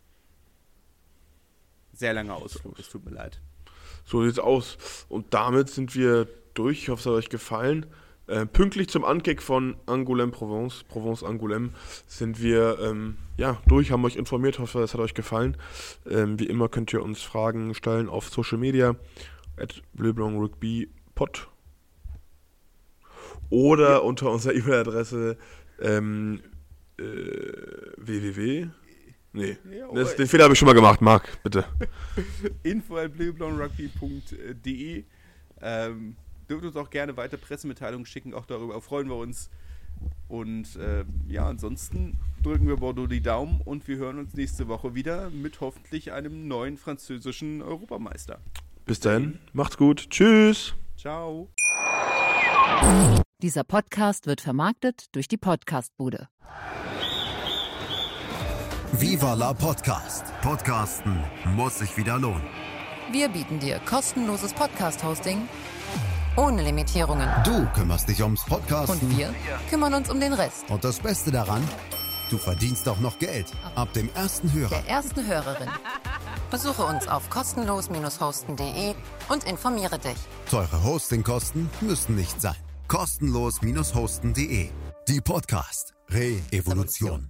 Sehr langer Ausflug, es tut mir leid. So sieht's aus. Und damit sind wir durch. Ich hoffe, es hat euch gefallen. Äh, pünktlich zum Ankick von Angoulême Provence, Provence Angoulême, sind wir ähm, ja, durch, haben euch informiert. Ich hoffe, es hat euch gefallen. Ähm, wie immer könnt ihr uns Fragen stellen auf Social Media at bleublanc-rugby-pod oder ja. unter unserer E-Mail-Adresse ähm, äh, www. Nee, ja, das, den Fehler habe ich schon mal gemacht, Marc, bitte. info at bleublanc-rugby punkt de ähm, Dürft uns auch gerne weiter Pressemitteilungen schicken, auch darüber freuen wir uns. Und äh, ja, ansonsten drücken wir Bordeaux die Daumen und wir hören uns nächste Woche wieder mit hoffentlich einem neuen französischen Europameister. Bis dahin, macht's gut, tschüss. Ciao. Dieser Podcast wird vermarktet durch die Podcastbude. Viva la Podcast. Podcasten muss sich wieder lohnen. Wir bieten dir kostenloses Podcast-Hosting ohne Limitierungen. Du kümmerst dich ums Podcasten. Und wir kümmern uns um den Rest. Und das Beste daran, du verdienst auch noch Geld. Ab dem ersten Hörer. Der ersten Hörerin. Besuche uns auf kostenlos hosten punkt de und informiere dich. Teure Hostingkosten müssen nicht sein. kostenlos hosten punkt de. Die Podcast Re-Evolution.